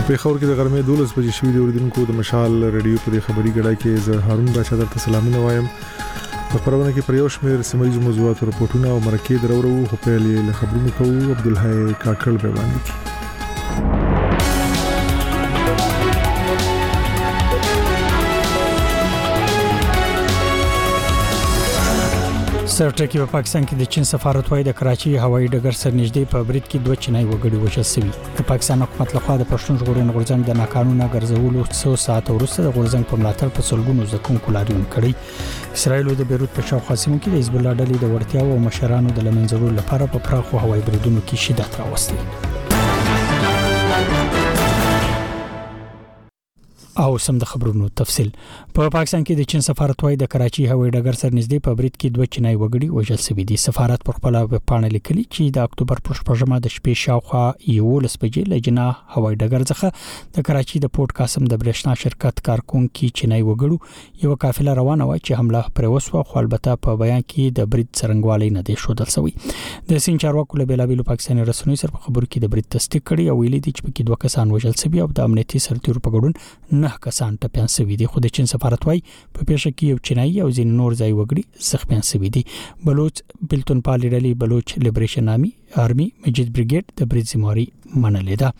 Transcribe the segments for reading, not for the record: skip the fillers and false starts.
په خبر کې د غرمې 12 بجې شوې د اوریدونکو د مشال رادیو په خبري غړای کې زه هارون بچا درته سلامونه وایم. په خبرونه کې پر یو شمېر سیمایي موضوعات راپورټونه او مرکې درورو په له خبرونو کوو عبدالحی کاکړ به باندې کی. سرټکی په پاکستان کې د چین سفارت وايي د کراچي هوایي ډګر سره نږدې په برید کې 2 چینایي وګړي وژل شوي. د پاکستان حکومت لخوا د پښتون ژغورنې غورځنګ د ناقانونه ګرځولو 100 ساعت وروسته د غورځنګ په ملاتړ په سلګونو ځکونکو لاریون کړی. اسرائیل د بیروت په شاوخوا سیمو کې د حزب الله ډلې د وړتیاو او مشرانو د لمنځلو لپاره په پراخو هوایي بریدونو کې شدت راوستي. او سم د خبرونو تفصيل. په پاکستان کې د چین سفارت وايي د کراچي هوایي ډګر سره نږدې په برید کې 2 چینایي وګړي وژل شوي دي. سفارت پر خپل پاڼه لیکلي چې د اکتوبر پر شپږمه د شپې شاوخوا 11 بجې لجنه هوایي ډګر څخه د کراچي د پورت قاسم د برېښنا شرکت کارکونکو چینایي وګړو یو قافله روانه و چې حمله پر وسو خو البته په بیان کې د برید څرنګوالي نه دی شودل شوی. د سین چارواکو له بیلابیلو پاکستاني رسنیو سره په خبرو کې د برید تصدیق کړي او ویلي دي چې په کې 2 کسان وژل شوي او د امنیتي سرتیرو په ګډون 9 کسان ټپيان شوي دي. خو د چین سفارت وايي په پیښه کې یو چینایي او ځین نور ځای وګړي زخمیان شوي دي. بلوچ بلتون پالي ډلې بلوچ لیبریشن آرمي مجید بریګیډ د برید ذمہواری منلې ده.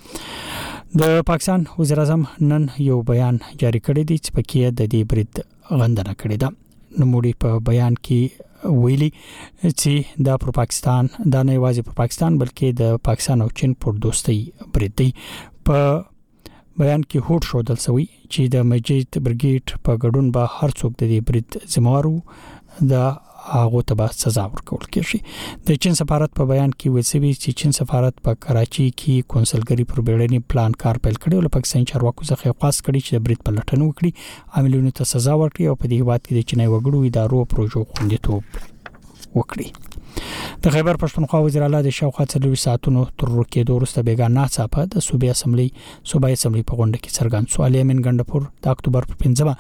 د پاکستان وزیر اعظم نن یو بیان جاری کړی دی چې پکې د دې برید غندنه کړې ده. نوموړي په بیان کې ویلي چې دا پر پاکستان دا نه یوازې پر پاکستان بلکې د پاکستان او چین پر دوستۍ برید دی. په بیان کې هوډ شودل شوی چې د مجید برګیټ په ګډون به هر څوک د دې برید ذمہوارو د هغه ته به سزا ورکول کېږي. د چین سفارت په بیان کې ویلي چې چین سفارت په کراچي کې کونسلګری پر بیړني پلان کار پیل کړی او پاکستان چارواکو څخه خواست کړي چې د برید په لټون وکړي، عاملونو ته سزا ورکړي او په دې هیواد کې د چینای وګړو ادارو پروژو خوندیتوب وکړي. د خیبر پښتونخوا وزیر اعلی د شاوخوا 4 ساعتونو تر رکېدو وروسته بیګا ناڅاپه د صوبایي اسمبلی په غونډه کې څرګند شو. الیمن ګندپور د اکتوبر په 15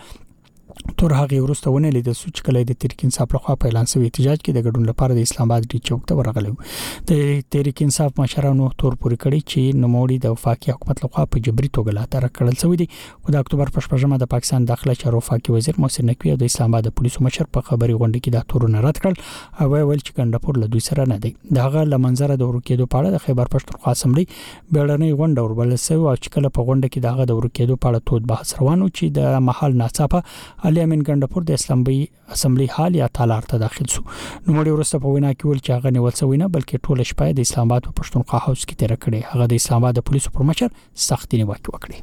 تر هغه وروسته ونه لیدل چې کله د تحریک انصاف لخوا په اعلان شوی احتجاج کې د ګډون لپاره د اسلام آباد ډی چوک ته ورغلی. د تحریک انصاف مشرانو تور پوري کړی چې نوموړي د وفاقي حکومت لخوا په جبري توګه لاتر کړل شوی دی. خو د اکتوبر په 15 د پاکستان داخله چارو وفاقي وزیر محسن نقوی او د اسلام آباد پولیسو مشر په خبري غونډه کې د تورونه رد کړل او ویل چې ګندپور له دوی سره نه دی. دغه لمنځره د ورکېدو په اړه د خیبر پښتونخوا اسمبلی بیړنۍ غونډه وربل شوی او چې کله په غونډه کې دغه د ورکېدو په اړه تود بحث روانو چې د محل ناڅاپه الیمن ګندپور د اسمبلی حال یا تالار ته داخل شو. نو مړي ورسته په وینا کې ول چې هغه نیول شوی نه بلکې ټول شپه د اسلام آباد په پښتونخوا هاوس کې تیر کړي. هغه د اسلام آباد پولیسو پر مشر سخت نیوکه وکړي.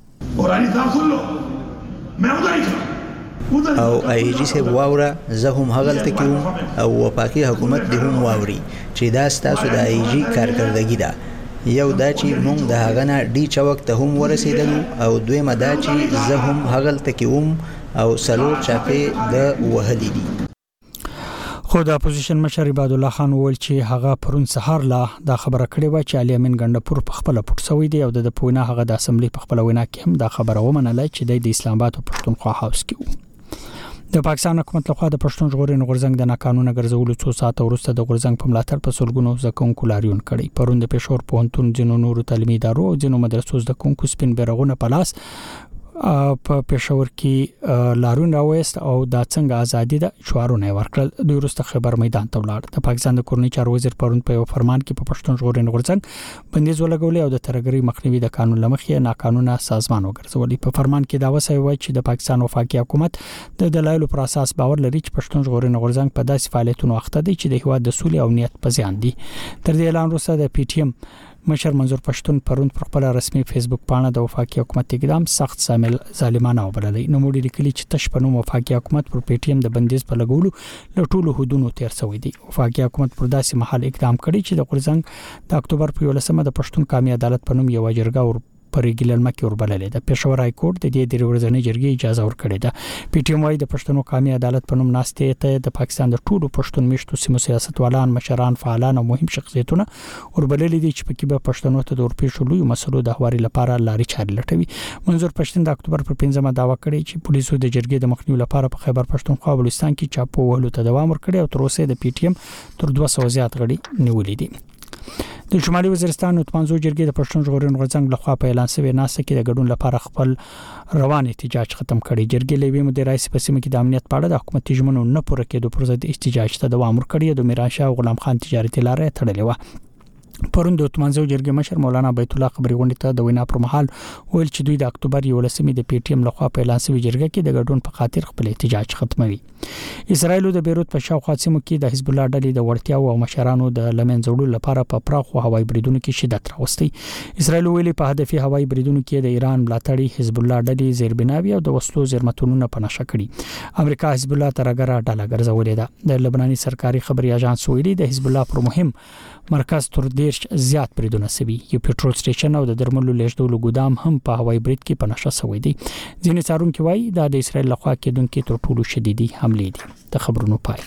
او ایجی سه واوره زه هم هغلته کوم او وفاقي حکومت دې هم واوري چې دا ستاسو د ایجی کارکردګي ده. یو دا چې موږ د هغه نه ډی چوک ته هم ورسېدلو او دویمه دا چې زه هم هغلته کوم او سلور چاپې د وهلې دي. خو د اپوزیشن مشر عباد الله خان وویل چې هغه پرون سهار لا دا خبره کړې و چې الیمن ګندپور په خپل پټ سوی دی او د پوینا هغه د اسمبلی په خپل وینا کې هم دا خبره ومنله چې د اسلام آباد او پښتونخوا هاوس کې و. د پاکستان حکومت لخوا د پښتون ژغورنې غورځنګ د ناقانونه ګرځولو 2 ساعت وروسته د غورځنګ په ملاتړ په سلګونو زکونکو لاریون کړي. پرون د پېښور پوهنتون جنو نورو تعلیمي ادارو او جنو مدرسو زکونکو سپین بیرغونه په لاس په پېښور کې لاریون راوست او د څنګه ازادي د شعارونه ورکړل. د وروسته خبر میدان ته ولاړ. د پاکستان د کورنۍ چارو وزیر پرون په فرمان کې په پښتون ژغورنې غورځنګ بندیز ولګولې او د ترګری مخنیوي د قانون لمخې ناقانونه سازمان وګرځولې. په فرمان کې دا وسوي چې د پاکستان وفاقي حکومت د دلایلو پر اساس باور لري چې پښتون ژغورنې غورځنګ په داسې فعالیتونو اخته دي چې د هیواد د سولې او امنیت په زیان دي. تر دې اعلان وروسته د پی ټی ایم مشر منظور پښتون پرون پر خپل رسمي فیسبوک پاڼه د وفاقي حکومت اقدام سخت ظالمانه وبللی. نو موږ لیکلي چې تشپنو وفاقي حکومت پر پی ټی ایم د بندیز په لګولو له ټولو حدودونو تیر شوی دی. وفاقي حکومت پر داسې محل اقدام کړی چې د غورځنګ د اکتوبر په 11مه د پښتون قومي عدالت په نوم یو جرګه پر ګیلنمه کې وربللې ده. پېښور های کورټ د دې د ورځنۍ جرګې اجازه ورکړې ده. پی ټی ایم وايي د پښتنو قومي عدالت په نوم ناشته ته د پاکستان د ټولو پښتون میشتو سیمو سیاستوالان، مشران، فعالان او مهم شخصیتونه وربللې دي چې پکې به پښتنو ته د ورپېښو لوی مسلو د هواري لپاره لاري چاري لټوي. منظور پښتون د اکتوبر پر 15مه داوا کړی چې پولیسو د جرګې د مخنیوي لپاره په خیبر پښتونخوا او بلوچستان کې چاپو وهلو ته دوام ورکړي او تر اوسه د پی ټی ایم تر 200 زیات غړي نیولې دي. د شمالي وزیرستان متمنځو جرګې د پښتون ژغورنې غورځنګ لخوا په اعلان شوی ناسه کې د ګډون لپاره خپل روان احتجاج ختم کړي. جرګې لوي مدیر رئیس په سیمه کې د امنیت په اړه د حکومتي ژمنو نه پوره کېدو پر ضد احتجاج ته دوام ورکړی. د میرانشاه او غلام خان تجارتي لارې تړلې و. پرون د متمنځو جرګې مشر مولانا بیت الله خبري غونډې ته د وینا پر مهال ویل چې دوی د اکتوبر 11 د پی ټی ایم لخوا په اعلان شوی جرګه کې د ګډون په خاطر خپل احتجاج ختموي. اسرائیل د بیروت په شاوخوا سیمو کې د حزب الله ډلې د وړتیا او مشرانو د لمنځوړو لپاره په پراخو هوایي بریدونو کې شدت راوستي. اسرائیل ویلي په هدفي هوایي بریدونو کې د ایران ملاتړي حزب الله ډلې زیربناوي او د وسلو زیرمتونونه په نشه کړي. امریکا حزب الله ترګره ډله ګرځولې ده. د لبناني سرکاري خبري اژانس ویلي د حزب الله پر مهم مرکز تر ډیر زیات بریدونه سوي. یو پټرول سټیشن او د درملو لیږدولو ګودام هم په هوایي برید کې په نشه شوی دی. ځینې څارونکو وایي دا د اسرائیل لخوا کېدونکې تر ټولو شدیدي حمله دي. د خبرونو پای.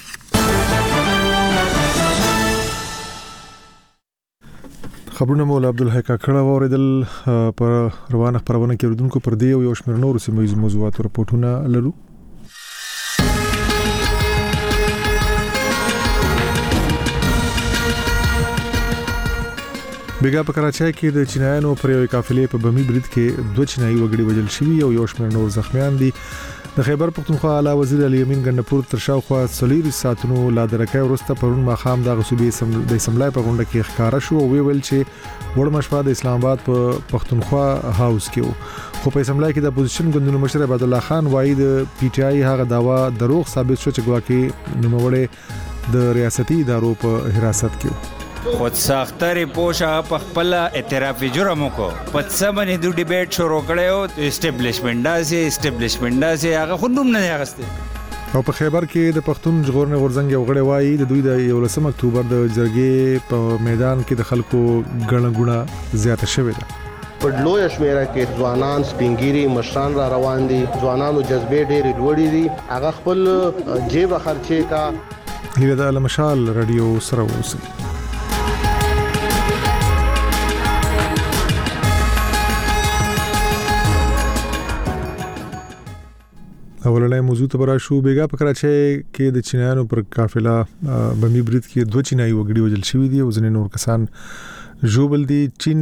خبرونه مولا عبدالحی کاکړه اوریدل. پر روانه خبرونه کې ردونکو پر دی او یو شمېر نور سیمه موضوعات راپورټونه لرو. بیګا په کراچۍ کې د چینایانو پر یو قافلې په بمي برید کې 2 چینایي وګړي وژل شوي او یو شمېر نور زخمیان دي. د خیبر پختونخوا اعلی وزیر علي امین ګندپور تر شاوخوا 4 ساعتونو لا درکې ورسته پرون ماخام د غصوبې د سملای په غونډه کې ښکارا شو او ویل چې وړ مشفا د اسلام آباد په پختونخوا هاوس کې وو. خو په سملای کې د اپوزیشن ګوندونو مشر عبد الله خان وایي د پی ټ آی هغه داوا دروغ ثابت شو چې ګواکې نوموړی د ریاستي ادارو په حراست کې خود ساختری پوشا په خپل اعتراف جرم کو پڅ باندې د ډیبیټ شروع کړو اسټابلیشمنت داسې هغه خودم نه غسته. او په خیبر کې د پښتون ژغورنې غورځنګ یو غړی وایي د دوی د 11 اکتوبر د جرګې په میدان کې د خلکو ګڼګوڼه زیاته شوې ده. په لوی شمیره کې ځوانان سپینګيري مشران را روان دي. ځوانانو جذبې ډېرې لوړې دي. هغه خپل جیب خرچې کا هیله د مشال رادیو سره اوسي. اولنې موضوع ته براشو. بیګا په کراچۍ کې د چینایانو پر قافله بمي برید کې 2 چینایي وګړي وژل شوي دي او ځینې نور کسان ژوبل دي. چین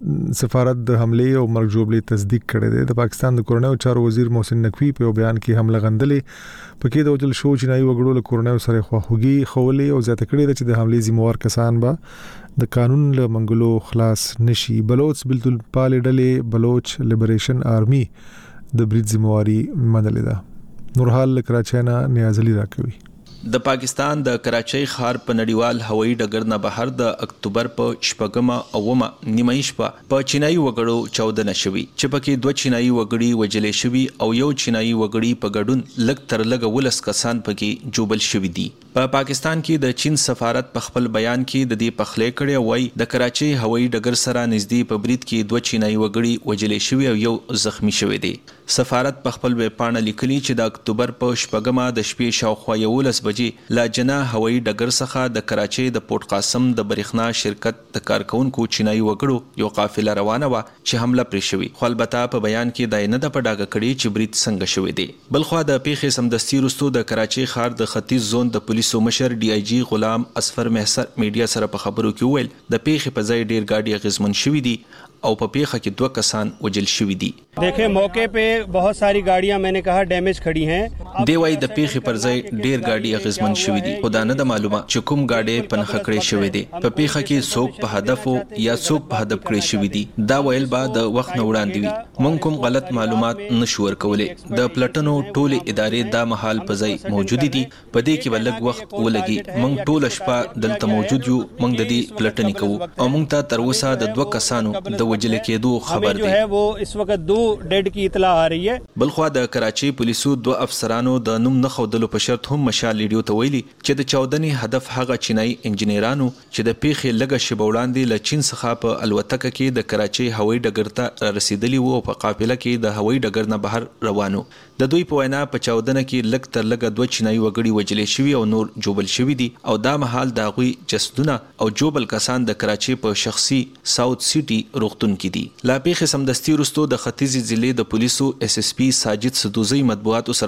سفارت د حمله او مرګ ژوبلې تصدیق کړې ده. د پاکستان د کورنیو چارو وزیر محسن نقوی په بیان کې حمله غندلې پکې د وژل شو چینایي وګړو له کورنیو سره خواخوږي خولې او زیاته کړې ده چې د حمله ذمہوار کسان به د قانون له منګلو خلاص نشي. بلوچ بلتل پال ډلې بلوچ لیبریشن آرمي د برید ذمہواری منلې ده. نورحال کراچۍ نه نیاز علي راکوي. د پاکستان د کراچۍ ښار په نړیوال هوایي ډګر نه بهر د اکتوبر په 8مه او 9مه نیمه شپه په چینایي وګړو چاودنه شوې چې پکې 2 چینایي وګړي وژل شوي او یو چینایي وګړي په ګډون لږ تر لږه 10 کسان پکې جوبل شوي دي. په پاکستان کې د چین سفارت په خپل بیان کې د دې پخلې کړي وای د کراچۍ هوایي ډګر سره نږدې په برید کې 2 چینایي وګړي وژل شوي او یو زخمی شوی دی. سفارت په خپل ویب پاڼه لیکلي چې د اکتوبر په 8مه د شپې شاوخوا 11 بجې لا جنا هوایي ډګر څخه د کراچۍ د پورت قاسم د برېښنا شرکت د کارکونکو چینایي وګړو یو قافله روانه و چې حمله پرې شوې. خو البته په بیان کې دا نه د پډاګه کړي چې برید څنګه شوی دی. بلخو د پیښې سمدستي وروسته د کراچۍ ښار د ختیځ زون د پولیسو مشر ډي آی جی غلام اصفر محسر میډیا سره په خبرو کې وویل د پیښې په ځای ډیر ګاډي غزمن شوې دي او په پیښه کې 2 کسان وجل شوي دي. دیکھیں موقع पे बहुत सारी गाड़ियां मैंने कहा डैमेज खड़ी हैं. دی وای د پیښې پر ځای ډیر ګاډي غزمن شوي دي. خدا نه د معلومه چې کوم گاډي پنخ کړې شوې دي. په پیښه کې څوک په هدف یا څوک په هدف کړې شوې دي. دا ویل با د وخت نه وړاندې وي. مونږ کوم غلط معلومات نشو ورکولې. د پلټنو ټولې ادارې دا مهال په ځای موجود دي. په دې کې ولګ وخت ولګي. مونږ ټول شپه دلته موجود یو. مونږ د دې پلټنې کوو او مونږ ته تر اوسه د 2 کسانو د وجل کېدو خبر دی. वो इस वक्त 2 डेड की इतला आ रही है. بلخوا د کراچۍ پولیسو 2 افسرانو د نوم نه خودلو په شرط هم مشال لیډیو ته ویلي چې د چاودنې هدف هغه چینایي انجنیرانو چې د پیښې لږه شیبه وړاندې له چین څخه په الوتکه کې د کراچۍ هوایي ډګر ته رسیدلی وو او په قافله کې د هوایي ډګر نه بهر روانو. د دوی په وینا په چاودنه کې لږ تر لږه 2 چینایي وګړي وژل شوي او نور جوبل شوي دي او دا مهال د هغوی جسدونه او جوبل کسان د کراچۍ په شخصي ساوث سیټي روغتون کې دي. لا پیښې سمدستي وروسته د ختیځې ضلع د پولیسو اس اس پی ساجد سدوزي مطبوعاتو سره په خبرو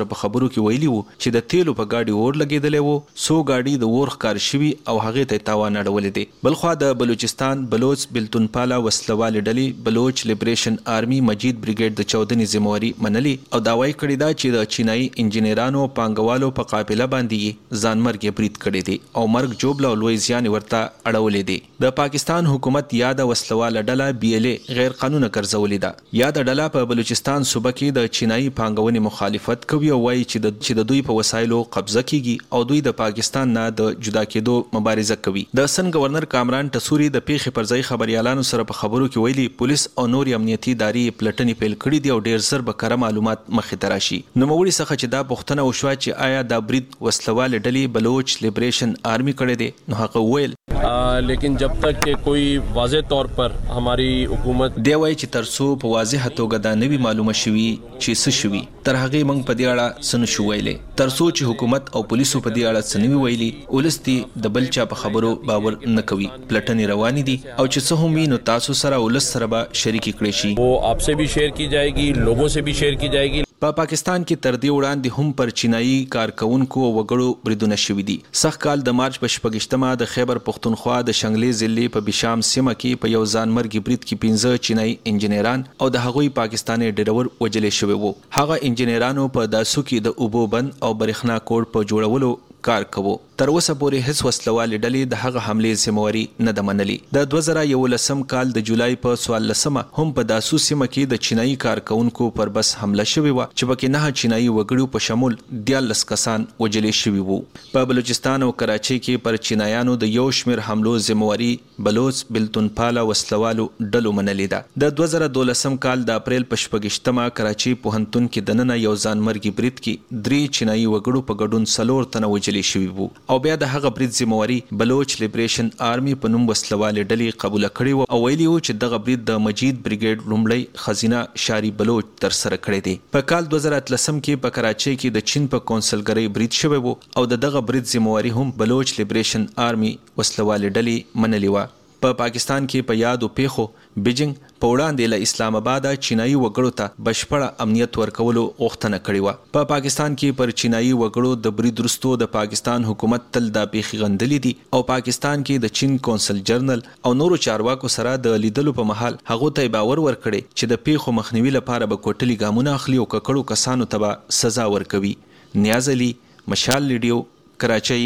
خبرو کې ویلي وو چې د تیلو په گاډي اور لګیدلې وو، سو گاډي د اور ښکار شوي او هغه ته تاوان اړولې دي. بلخوا د بلوچستان بلوچ بلتونپالا وسلوال ډلې بلوچ لیبریشن آرمي مجید بریګیډ د 14 ذمہواری منلي او داوای کړی دا چې د چینایي انجینرانو پانګوالو په قافله باندې ځانمرګ برید کړی دی او مرګ جوړ او لوی زیان ورته اړولې دي. د پاکستان حکومت یا د وسلوال ډله BLA غیر قانوني ګرځولې ده. یا د ډله په بلوچستان صوبه کې د چینایي پانګونې مخالفت کوي او وایي چې د دوی په وسایلو قبضه کیږي او دوی د پاکستان نه د جدا کېدو مبارزه کوي. د سن گورنر کامران ټسوري د پیښې پر ځای خبريالانو سره په خبرو کې ویلي پولیس او نور امنیتي ادارې پلټنې پیل کړې دي او ډیر زر به کره معلومات مخې ته راشي. نوموړي څخه چې دا پوښتنه وشوه چې آیا دا برید وسلوال ډلې بلوچ لیبریشن آرمي کړی دی، نو هغه ویل लेकिन जब तक कि कोई वाज़े तौर पर हमारी हुकूमत دی وایي چې ترڅو په واضح توګه دا نوي معلومه شوي چې څه شوي تر هغه موږ په دې اړه څه نشو ویلی. ترڅو چې حکومت او پولیسو په دې اړه څه نوي ویلي ولس دي د بل چا په خبرو باور نه کوي. پلټنې روانې دي او چې څه هم وي نو تاسو سره ولس سره به شریکي کړی شي. वो आपसे भी शेयर की जाएगी, लोगों से भी शेयर की जाएगी. په پاکستان کې تر دې وړاندې هم پر چینایي کارکونکو او وګړو بریدونه شوي دي. سخت کال د مارچ په 14مه د خیبر پښتونخوا د شنګلې ضلع په بشام سیمه کې په یو ځانمرګي برید کې 15 چینایي انجینران او د هغوی پاکستاني ډریور وژل شوي وو. هغه انجینرانو په داسو کې د اوبو بند او برېښنا کوډ په جوړولو کار کوو. تر اوسه پورې هیڅ وسلوال ډلې د هغه حملې ذمہواری نه ده منلې. د 2011 کال د جولای په 14مه هم په داسو سیمه کې د چینایي کارکونکو پر بس حمله شوې و چې پکې 9 چینایي وګړو په شمول 14 کسان وژل شوي وو. په بلوچستان او کراچۍ کې پر چینایانو د یو شمېر حملو ذمہواری بلوچ بلتونپالا وسلوالو ډلو منلې ده. د 2012 کال د اپریل په 14مه کراچۍ پوهنتون کې دننه یو ځانمرګي برید کې 3 چینایي وګړو په ګډون 4 تنه وژل شوي وو او بیا د هغه برید ذمہواری بلوچ لیبریشن آرمي په نوم وسلوال ډلې قبول کړی و او ویلي و چې دغه برید د مجید بریګیډ لومړی خزینه شاری بلوچ تر سره کړی دی. په کال 2013 کې په کراچۍ کې د چین په کونسلګرۍ برید شوی و او دغه برید ذمہواری هم بلوچ لیبریشن آرمي وسلوال ډلې منلې و. په پاکستان کې په یادو پیښو بیجینګ په وړاندې له اسلام آباد چینایي وګړو ته بشپړه امنیت ورکولو غوښتنه کړې و. په پاکستان کې پر چینایي وګړو د برید وروسته د پاکستان حکومت تل دا پیښې غندلې دي او پاکستان کې د چین کونسل جنرال او نورو چارواکو سره د لیدلو په مهال هغه ته باور ورکړي چې د پیښو مخنیوي لپاره به کوټلي ګامونه اخلي او ککړو کسانو ته به سزا ورکوي. نیاز علي، مشال ریډیو، کراچۍ.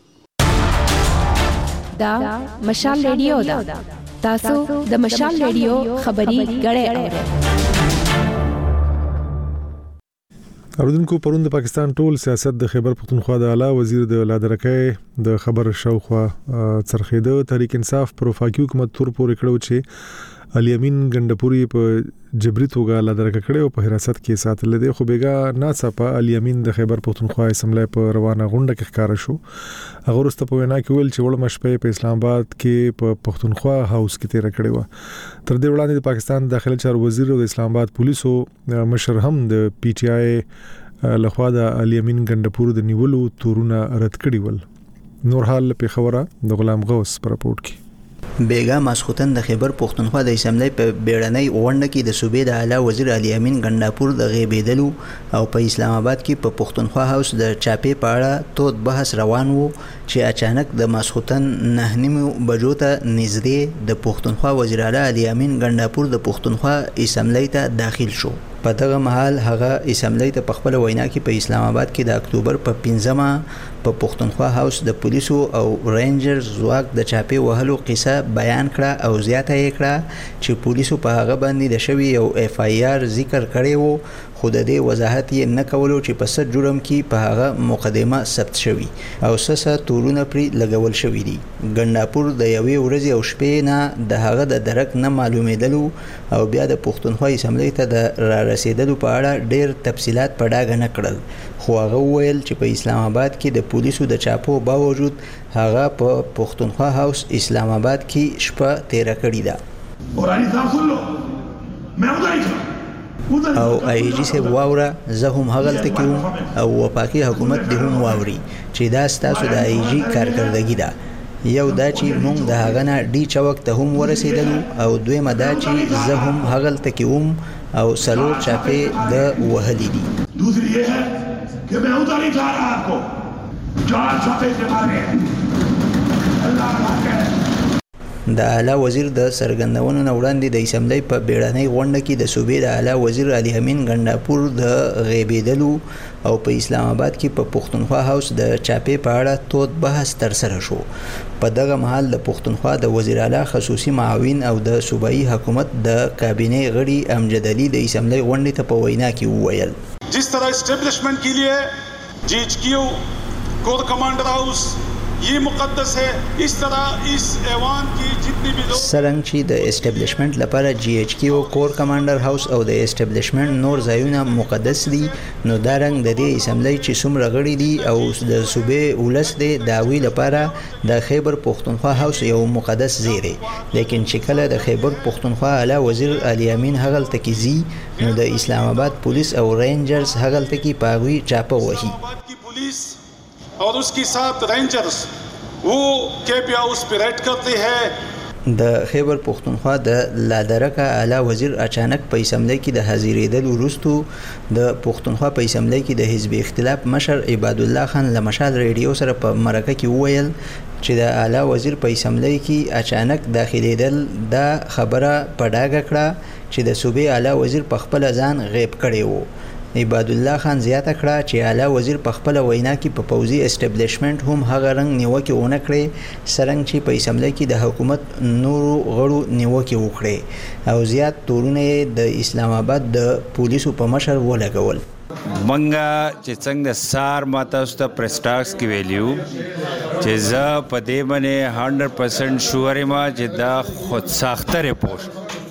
دا مشال ریډیو ده. تاسو د مشال ریډیو خبري غړې اورئ. اوردونکو پرون د پاکستان ټول سیاست د خیبر پښتونخوا د اعلی وزیر د لادرکې د خبر شاوخوا څرخېده. تحریک انصاف پر وفاقي حکومت تور پورې کړو چې علي امین ګندپوري په جبري توګه لادرکه کړي او په حراست کې ساتل دي. خو بیګا ناڅاپه علي امین د خیبر پښتونخوا اسمبلی په روانه غونډه کې ښکار شو. هغه ورسته په وینا کې ویل چې وړ مشپې په اسلام آباد کې په پښتونخوا هاوس کې تیر کړي و. تر دې وړاندې د پاکستان داخلي چارو وزیر او د اسلام آباد پولیسو مشر هم د PTI لخوا د علي امین ګندپوري د نیولو تورونه رد کړي ول. نور حال په خبره د غلام غوث پر راپورټ کې. بیګا ماسختن د خیبر پښتونخوا د اسمبلی په بیړنۍ غونډه کې د صوبې د اعلی وزیر علي امین ګندپور د غیبېدلو او په اسلام آباد کې په پښتونخوا هاوس د چاپې په اړه تود بحث روان وو چې اچانک د ماسختن 9:30 بجو ته نږدې د پښتونخوا وزیر اعلی علي امین ګندپور د پښتونخوا اسمبلی ته داخل شو. په دغه مهال هغه اسمبلی ته په خپل وینا کې په اسلام آباد کې د اکتوبر په 15مه په پښتونخوا هاوس د پولیسو او رینجر ځواک د چاپې وهلو قصه بیان کړه او زیاته یې کړه چې پولیسو په هغه باندې د شوی یو FIR ذکر کړی وو خو د دې وضاحت یې نه کولو چې په څه جرم کې په هغه مقدمه ثبت شوی او څه تورونه پرې لګول شوی دي. ګندپور د یوې ورځې او شپې نه د هغه د درک نه معلومېدلو او بیا د پښتونخوا اسمبلی ته د را رسیدلو په اړه ډېر تفصيلات په ډاګه نه کړل. خو هغه ویل چې په اسلام آباد کې د پولیسو د چاپو باوجود هغه په پښتونخوا هاوس اسلام آباد کې شپه تیر کړې ده. اورانی صاحب سن لو میں ادھر او ایجی سے واوره زه هم هغلته کوم او وفاقي حکومت دې هم واوري چې دا ستاسو د ایجی کارکردګي ده. یو دا چې موږ د هغه نه ډی چوک ته هم ورسېدلو او دویمه دا چې زه هم هغلته کوم او سلور چاپې د وهلې دي. दूसरी ये है कि मैं उधर नहीं जा रहा आपको 4 छापे के मारे अल्लाह د اعلی وزیر د سرګندونو نه وړاندې د اسمبلی په بیړنۍ غونډه کې د صوبې د اعلی وزیر علي امین ګنډاپور د غیبېدلو او په اسلام آباد کې په پښتونخوا هاوس د چاپې په اړه تود بحث ترسره شو. په دغه مهال د پښتونخوا د وزیر اعلی خصوصي معاون او د صوبایي حکومت د کابینې غړي امجد علي د اسمبلی غونډې ته په وینا کې وویل जिस तरह एस्टेब्लिशमेंट के लिए जीएचक्यू कोर कमांडर हाउस ये मुकद्दस है, इस तरह इस ऐवान की जितनी भी लोग سرنګ چې د اسټابلیشمنت لپاره جی ایچ کیو کور کمانډر هاوس او د اسټابلیشمنت نور ځایونه مقدس دي، نو دا رنګ د دې اسمبلی چې څومره غړي دي او د صوبې ولس دی دا وی لپاره د خیبر پښتونخوا هاوس یو مقدس ځای دی. لیکن چې کله د خیبر پښتونخوا اعلی وزیر علي امین هغلته کې زی نو د اسلام آباد پولیس او رینجرز هغلته کې پاغوي چاپه وهي. और उसके साथ रेंजर्स वो केपी हाउस पे रेड करते हैं. د خیبر پښتونخوا د لادرکه اعلی وزیر اچانک په اسمبلی کې د حاضرېدل وروسته د پښتونخوا په اسمبلی کې د حزب اختلاف مشر عباد الله خان له مشال ریډیو سره په مرکه کې وویل چې د اعلی وزیر په اسمبلی کې اچانک داخليدل دا خبره په ډاګه کړه چې د صوبې اعلی وزیر په خپل ځان غیب کړی وو. عباد الله خان زیاته کړه چې اعلی وزیر په خپل وینا کې په پوځي اسټابلیشمنت هم هغه رنګ نیوکه ونه کړې سرنګ چې په اسمبلی کې د حکومت نورو غړو نیوکه وکړي او زیات تورونه د اسلام آباد د پولیسو په مشر ولګول. منګه چې څنګه سار ماته ست پرسټاکس کې ویلیو چې زه په دې باندې 100% شوور ما چې دا خود ساخته ریپورت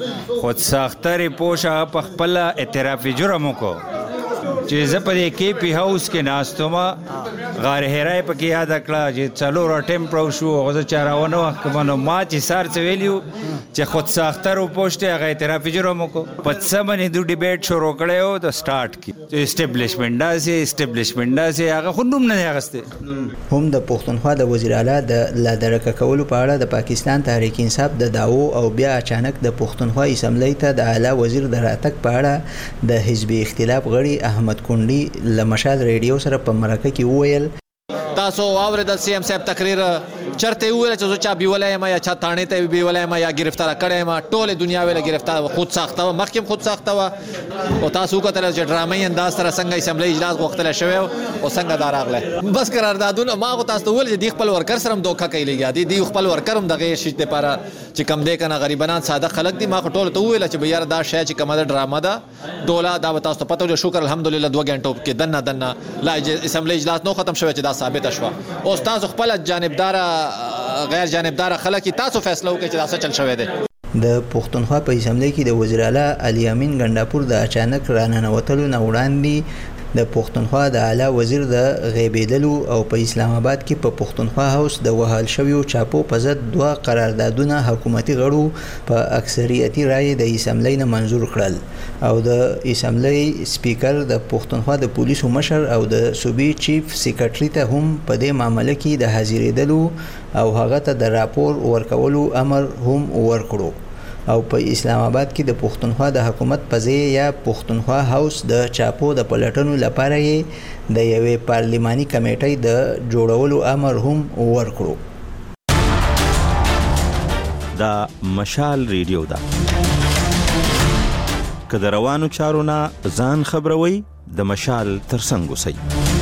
په خپل اعتراف جرم وکړو چې زه په دې کې پی هاوس کې ناستو ما غار هرای په کې یاد کړه چې څلور اټیم پرو شو غوځه چارونه وخت منو ما چې سار څه ویلیو چې خود ساختر او پوسټه هغه اعتراف جرم وکړو په څه باندې د ډیبیټ شروع کړو د سٹارټ کې اسټابلیشمنت داسې هغه خونوم نه غسته. هم د پښتونخوا د وزیر اعلی د لادرکه کولو په اړه د پاکستان تحریک انصاف د داوو او بیا اچانک د پښتونخوا اسمبلی ته د اعلی وزیر د راتګ په اړه د حزب اختلاف غړي احمد کونډي لمشال ریډیو سره په مرکه کې وویل تاسو اوریدل سی ام صاحب تقریر چرته ویل چې چا بیولای ما یا چا تانه ته بیولای ما یا گرفتار کړه ما ټوله دنیا ویل گرفتار خود ساخته و محکم خود ساخته و او تاسو کتل چې ډرامي انداز سره څنګه اسمبلی اجلاس وختل شوی او څنګه داراغله بس قراردادونه ما غو تاسو ول چې دی خپل ورکر سره دوکه کوي دی خپل ورکر هم دغه شي لپاره چې کم دی کنه غریبانان ساده خلک دي ما ټوله ته ویل چې یار دا شای چې کومه ډرامه ده ډولا دا تاسو ته پته شکر الحمدلله 2 غنټو کې دنه لا اسمبلی اجلاس نو ختم شوی چې دا ثابت شو او تاسو خپل جانبدار غیر جانبدار خلک تاسو فیصله وکړي چې دا څه چل شوی دی. د پښتونخوا په اسمبلی کې د وزیر اعلی علي امین ګنډاپور د اچانک راننوتلو نه وړاندې د پښتونخوا د اعلی وزیر د غیبېدلو او په اسلام آباد کې په پښتونخوا هاوس د وهل شویو چاپو په ضد 2 قراردادونه حکومتي غړو په اکثریتي رائے د اسمبلی نه منزور کړل او د اسمبلی سپیکر د پښتونخوا د پولیسو مشر او د صوبې چیف سیکریټری ته هم په دې معاملې کې د حاضرېدلو او هغه ته د راپور ورکولو امر هم ورکړو او په اسلام آباد کې د پښتونخوا د حکومت په ځای یا پښتونخوا هاوس د چاپو د پلټنو لپاره یې د یوې پارلماني کمیټې د جوړولو امر هم ورکړو. دا مشال ریډیو ده که د روانو چارو نه ځان خبروي د مشال ترڅنګ اوسئ.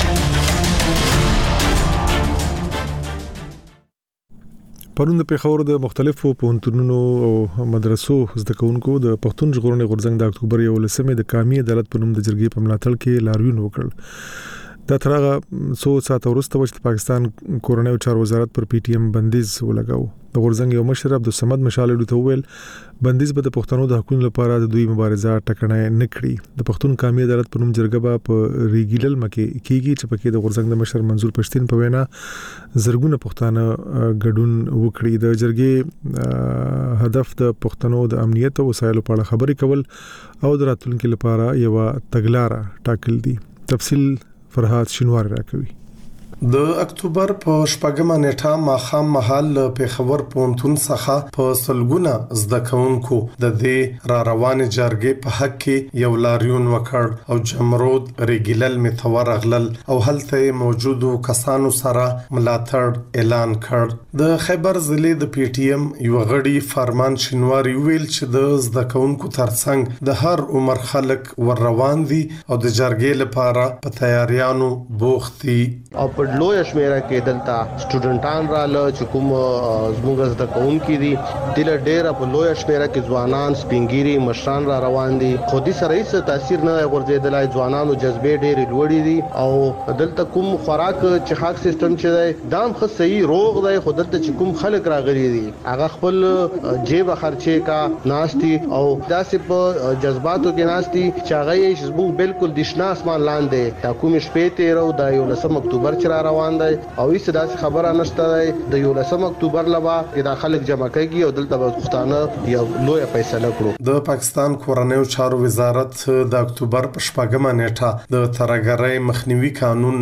پرون د پیښور د مختلفو پوهنتونونو او مدرسو زده کوونکو د پښتون ژغورنې غورځنګ د اکتوبر 11 د قومي عدالت په نوم د جرګې په ملاتړ کې لاریون وکړ. دا ترغه څو ساعت وروسته چې پاکستان کورنۍ چارو وزارت پر پی ټی ایم بندیز ولګاو. د غورځنګ یو مشر عبدالصمد مشال ته وویل بندیز به د پښتنو د حقوقو لپاره د دوی مبارزه ټکنۍ نه کړي. د پښتون قومي عدالت په نوم جرګه به په ریګیلل مکه کېږي چې پکې د غورځنګ د مشر منظور پښتين په وینا زرګونه پښتانه ګډون وکړي. د جرګې هدف د پښتنو د امنیت او وسایلو په اړه خبرې کول او د راتلونکو لپاره یو تګلارې ټاکل دي. تفصیل فرهاد شینوار راکوي. د اکتوبر په شپږمه نیټه ماښام مهال پیښور پوهنتون څخه په سلګونه زده کوونکو د دې را روان جرګې په حق کې یو لاریون وکړ او جمرود ریګیلل متور غلل او هلته موجودو کسانو سره ملاتړ اعلان کړ. د خیبر ضلع د پی ټی ایم یو غړي فرمان شینواری ویل چې د زده کوونکو ترڅنګ د هر عمر خلک ور روان دي او د جرګې لپاره په تیاریانو بوخت دي. او په لوی شمیره کې دلته سټوډنټان رااله چې کوم زموږ زده کوونکي دي د ډېر په لوی شمیره کې ځوانان سپینګيري مشران را روان دي. خو دې سره هیڅ تاثیر نه غورځیدلای. ځوانانو جذبې ډېر لوړې دي او دلته کوم خوراک چې خاص سیستم چې دی دام خو صحیح روغ دی. خو دلته چې کوم خلک راغلي دي هغه خپل جیب خرچه کا ناشتي او داسې په جذباتو کې ناشتي چې هغه یې شبو بالکل د شنا اسمان لاندې تا کوم شپې تیرو د 11 اکتوبر چې روان دی او هیڅ داسې خبره نشته دی. د 11 اکتوبر لبا د خلک جمع کېږي او دلته به پښتانه یو لوی فیصله کړو. د پاکستان کورنیو چارو وزارت د اکتوبر په شپږمه نیټه د ترګرۍ مخنیوي قانون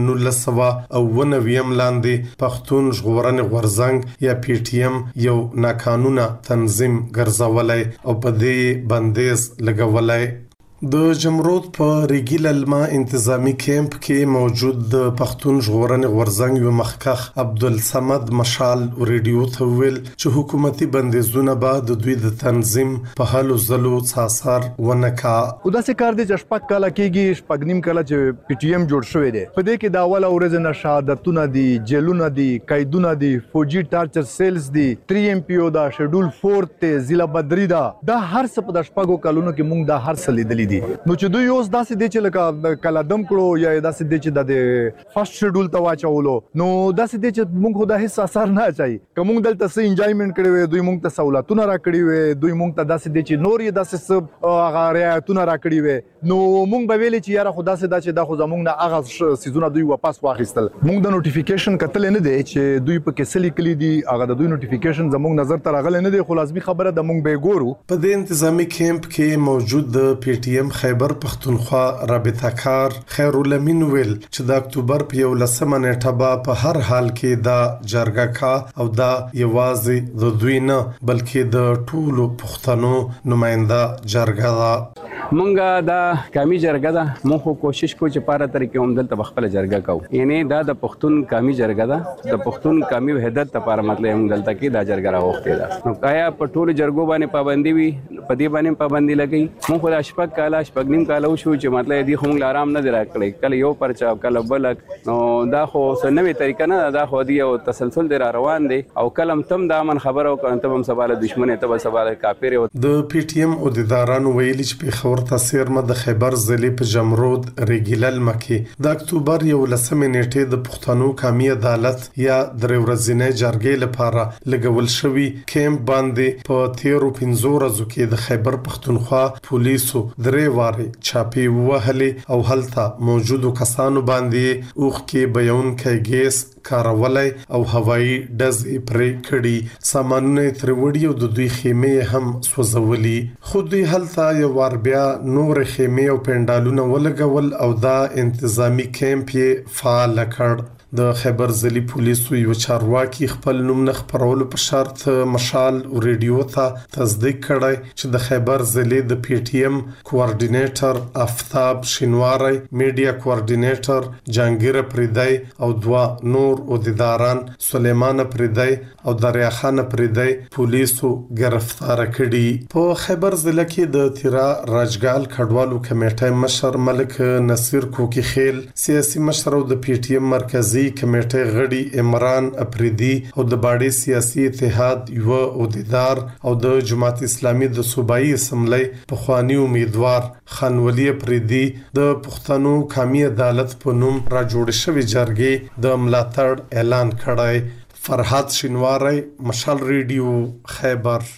1999 لاندې پښتون ژغورنې غورځنګ یا پی ټی ایم یو ناقانونه تنظیم ګرځولای او په دې بندیز لګولای. د جمرود په ریګیللما انتظامی کیمپ کې موجود د پښتون ژغورنې غورځنګ یو مخکخ عبدالصمد مشال ریډیو ته ویل چې حکومتي بندیزونه به د دوی د تنظیم په هلو زلو څاثر ونکا. او داسې کار دی چې شپږ کاله کېږي شپږ نیم کاله چې پی ټی ایم جوړ شوی دی. په دې کې د اوله ورځې نه شهادتونه دي، جیلونه دي، قیدونه دي، فوجي ټارچر سیلز دي، 3 ایم پی او دا شیډول 4 ته ضلع بدری دا هر څه په د شپږو کالونو کې موږ دا هر څه لیدلی. نو چې دوی اوس داسې دی چې لکه کلادم کړو یا داسې دی چې د فرست شیډول ته واچولو نو داسې دی چې موږ خو دا هیڅ اثر نه اچي. کوم دلته سه انجوایمنت کړی وي دوی موږ ته سہولتونه را کړی وي دوی موږ ته داسې دی چې نور یې داسې هغه رعایتونه را کړی وي نو موږ به ویل چې یاره خو داسې دا چې دا خو زموږ نه هغه سیزونه دوی واپس واخیستل. موږ د نوټیفیکیشن کتل نه دی چې دوی په کې سلی کلی دي هغه د دوی نوټیفیکیشن زموږ نظر ته راغلی نه دی. خو لازمي خبره د موږ به ګورو. په دې انتظامی کیمپ کې موجود د پی ټی ایم خیبر پختونخوا رابطه کار خیرالامین ویل چې د اکتوبر په 11 نیټه په هر حال کې دا جرګه کا او دا یوازې د دوی نه بلکې د ټولو پښتنو نماینده جرګه ده. مونږه دا قومي جرګه ده مونږ کوشش کوو چې پاره طریقې هم دلته خپل جرګه کوو. یعنی دا د پښتون قومي جرګه ده د پښتون قومي وحدت لپاره مطلب هم دلته کې دا جرګه راوخته ده. نو کایا په ټولو جرګو باندې پابندي وي په دې باندې پابندي لګي. مونږ خو د شپږ کاله شپږ نیم کاله وشو چې مطلب دې خو آرام نه دی راکړی کله یو پرچا کله بلک. نو دا خو سنوي طریقه نه دا خو دی او تسلسل دی روان دی او کلم تم دا من خبره او کنه تم سواله دښمنه ته سواله کافر. د پی ټی ایم او د داران ویلي چې په خبر تاثیر مده خیبر ضلع په جمرود ریګیلل مکی د اکتوبر 11 نیټه د پښتنو قومي عدالت یا درې ورځې جرګې لپاره لګول شوی کیمپ باندې په 13 ورځو کې د خیبر پښتونخوا پولیسو درې واره چاپی وهلې او هلته موجودو کسانو باندې اوخ کې بیان کې ګیس کارولای او هوایی ډزې پرې کړي. سامانونه تر وړي او د دوی خیمه هم سوځولي. خو دوی هلته یو ور بیا نور خیمه او پندالونه ولګول او دا انتظامی کیمپ یې فعال کړ. د خیبر ضلع پولیسو یو چارواکي خپل نوم نه خبرولو په شرط مشال ریډیو ته تصدیق کړی چې د خیبر ضلع د پی ټی ایم کوارډینیټر آفتاب شینواری میډیا کوارډینیټر جانگیر پریدای او دوا نور عہدیداران سلیمان پریدای او دریا خان پریدای پولیسو گرفتار کړي. په خیبر ضلع کې د تیرا راجګال کډوالو کمیټې مشر ملک نصیر کوکی خیل سیاسي مشر او د پی ټی ایم مرکزی کمیټې غړي عمران افریدي او د باډي سیاسي اتحاد یو عہدیدار او د جماعت اسلامي د صوبایي اسمبلی په خواني امیدوار خانولي افریدي د پښتنو قومي عدالت په نوم را جوړ شوی جرګې د ملاتړ اعلان کړی. فرحات شینواری مشال ریډیو خیبر.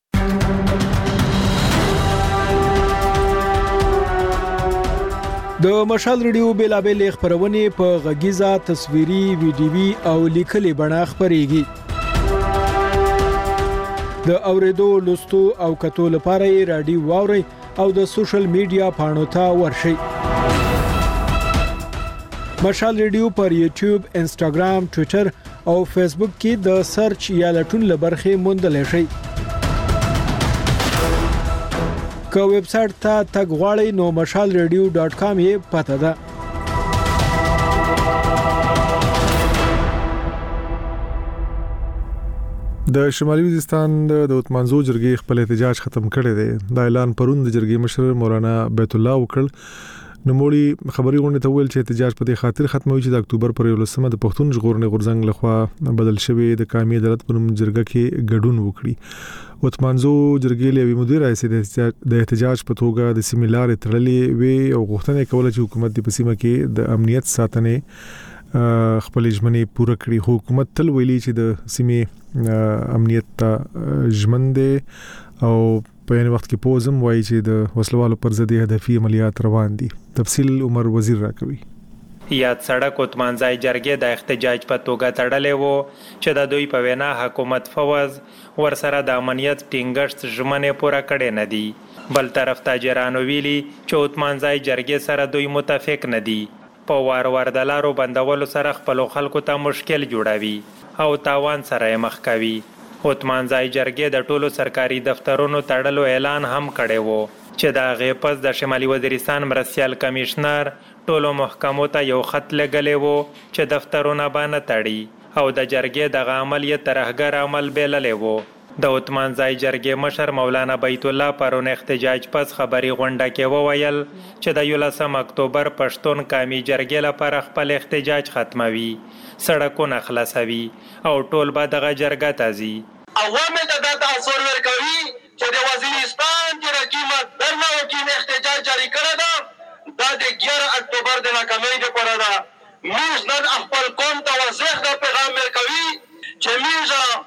د مشال ریډیو بیلابل خبرونه په غږیزه تصویري ویډیوي او لیکلي بڼه خبريږي. د اوریدو لوستو او کتو لپاره رادیو واوري او د سوشل میډیا پاڼو ته ورشئ. مشال ریډیو پر یوټیوب، انسټاګرام، ټوئیټر او فیسبوک کې د سرچ یا لټون لبرخه موندل شي. که ویب سټ ته تګ غواړئ نو mashalradio.com یې پته ده. د شمالي وزیرستان د وتمانزو جرګې خپل احتجاج ختم کړی دی. دا اعلان پرون د جرګې مشر مولانا بیت الله وکړ. نوموړي خبري غونډه ته ویل چې احتجاج په دې خاطر ختموي چې د اکتوبر پر 11مه د پښتون ژغورنې غورځنګ لخوا بدل شوی د قومي عدالت په نوم جرګه کې ګډون وکړي. وتمانزو جرګې له مدیر رئیس د احتجاج په توګه د سیمینار تړلې وی او غوښتنه کوله چې حکومت د پسیمه کې د امنیت ساتنې خپل ژمنې پوره کړي. حکومت تل ویلي چې د سیمې امنیت ته ژمن دی او په یوه وخت کې پوزم وایي چې د وسلوالو پر ضد هدفي عملیات روان دي. تفصیل عمر وزیر راکوي. یاد سړک وتمانځای جرګې د احتجاج په توګه تړلې وو چې د دوی په وینا حکومت فوز ورسره د امنیت ټینګښت ژمنې پوره کړې نه دي. بل طرف تاجرانو ویلي چې وتمانځای جرګې سره دوی متفق نه دي. په وار د لارو بندولو سره خپل خلکو ته مشکل جوړوي او تاوان سره مخ کوي. وتمانځای جرګې د ټولو سرکاري دفترونو تړلو اعلان هم کړی وو چې د هغې پس د شمالي وزیرستان مرستیال کمیشنر ټولو محکمو ته یو خط لګلی وو چې دفترونه به نه تړي او د جرګې دغه عمل یې ترهګر عمل بللی وو. د وتمانځای جرګې مشر مولانا بیت الله پرون احتجاج پس خبري غونډه کې وویل چې د 11 اکتوبر پښتون قومي جرګې لپاره خپل احتجاج ختموي، سړکونه خلاصوي او ټول به دغه جرګه ته ځي. عوامل د تاثیر ورکوي چې د وزیرستان کې حکومت درنه وکیم احتجاج جاری کړی ده. دا د 11 اکتوبر د ناکامۍ لپاره ده. موږ نن خپل قوم ته واضح دا پیغام ورکوي چې موږ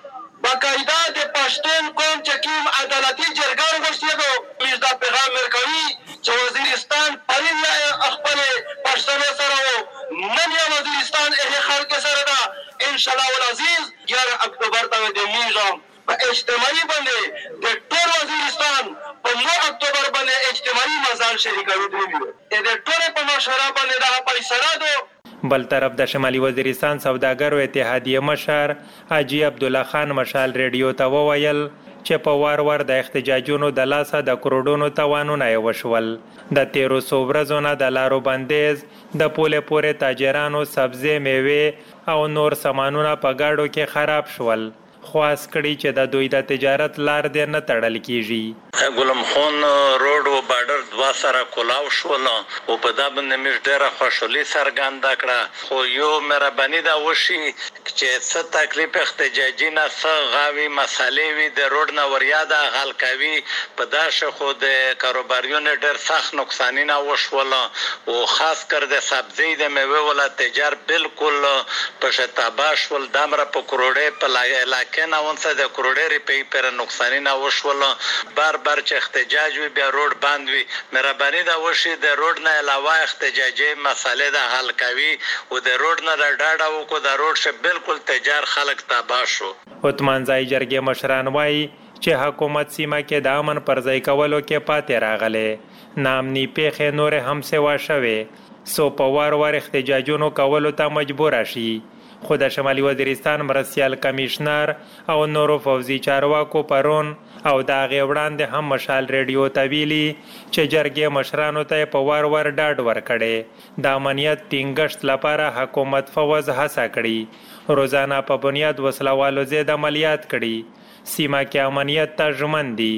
باقاعده د پښتون قوم چې کوم عدالتي جرګه وغوښتي دو، موږ دا پیغام ورکوي چې وزیرستان پرین خپل پښتون سره وو، نن یا وزیرستان خلک سره ده. ان شاء الله العزیز 11 اکتوبر ته د موږ په اجتماعي باندې د ټول وزیرستان په 9 اکتوبر باندې اجتماعي مزار شریکوي دی. د ټول په مشوره باندې دا فیصله ده. بل طرف د شمالي وزیرستان سوداګرو اتحادیه مشر حاجی عبد الله خان مشال ریډیو ته وویل چې په وار د احتجاجونو د لاسه د کروڑونو تاوانونه وشول. د 1300 ورځو نه د لارو بندیز، د پولې پورې تاجرانو سبزی، میوه او نور سامانونه په گاډو کې خراب شول. خواست کړي چې د دوی د تجارت لار دې نه تړل کیږي. ګلم خان روډ او بارډر دوا سره کولاو شول او په دا باندې مې ډېره خوشحالي څرګنده کړه. خو یو مهرباني دا وشي چې څه تکلیف احتجاجي نه څه غاوي مسالې وي د روډ نه وریاده حل کوي. په دا خو د کاروباریونو ډېر سخت نقصاني نه وشول او خاص کر د سبزی د میوه ولا تجار بالکل په شتاباش ول دمر په کروڑې په لکه نه ونڅه د کروڑې ریپی پر نقصاني نه وشول. بار چې احتجاج وي بیا روډ بند وي. مهرباني دا وشي د روډ نه علاوه احتجاجي مسالې د حل کوي او د روډ نه ډاډه وکړو د روډ شه بالکل تجار خلک تباه شو. وتمانځای جرګې مشران وایي چې حکومت سیمه کې د امن پر ځای کولو کې پاتې راغلی. نامني پیښې نور هم سوا شوې سو په وار احتجاجونو کولو ته مجبور شي. خو د شمالي وزیرستان مرستیال کمیشنر او نورو فوزي چارواکو پرون او دا غي وړاندې هم مشال ریډیو ته ویلي چې جرګې مشرانو ته په وار ډاډ ورکړي. د امنیت ټینګښت لپاره حکومت فوز هڅه کړي، روزانه په بنیاد وسلوالو زیات عملیات کړي. سیمه کې امنیت ته ژمن دي.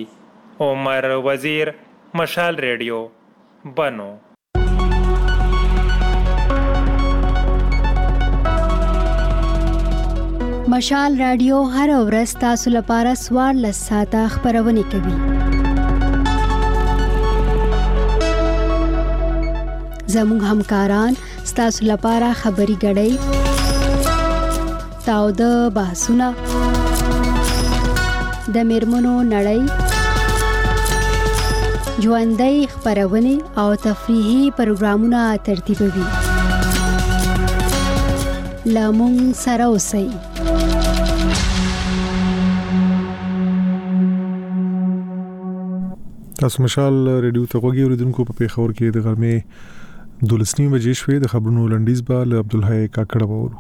عمر وزیر، مشال ریډیو، بنو. مشال رادیو هر ورځ تاسو لپاره 14 ساعته خبرونه کوي. زموږ همکاران تاسو لپاره خبري غړي تاو د بحثونه د میرمنو نړۍ ژوندۍ خبرونه او تفریحي پروګرامونه ترتیبوي. لامون سره اوسئ. تاسو مشال ریډیو ته غوږی اوریدونکو په پیښور کې د غرمې 12 بجې شوې د خبرونو لنډیز به له عبدالحی کاکړ وورو.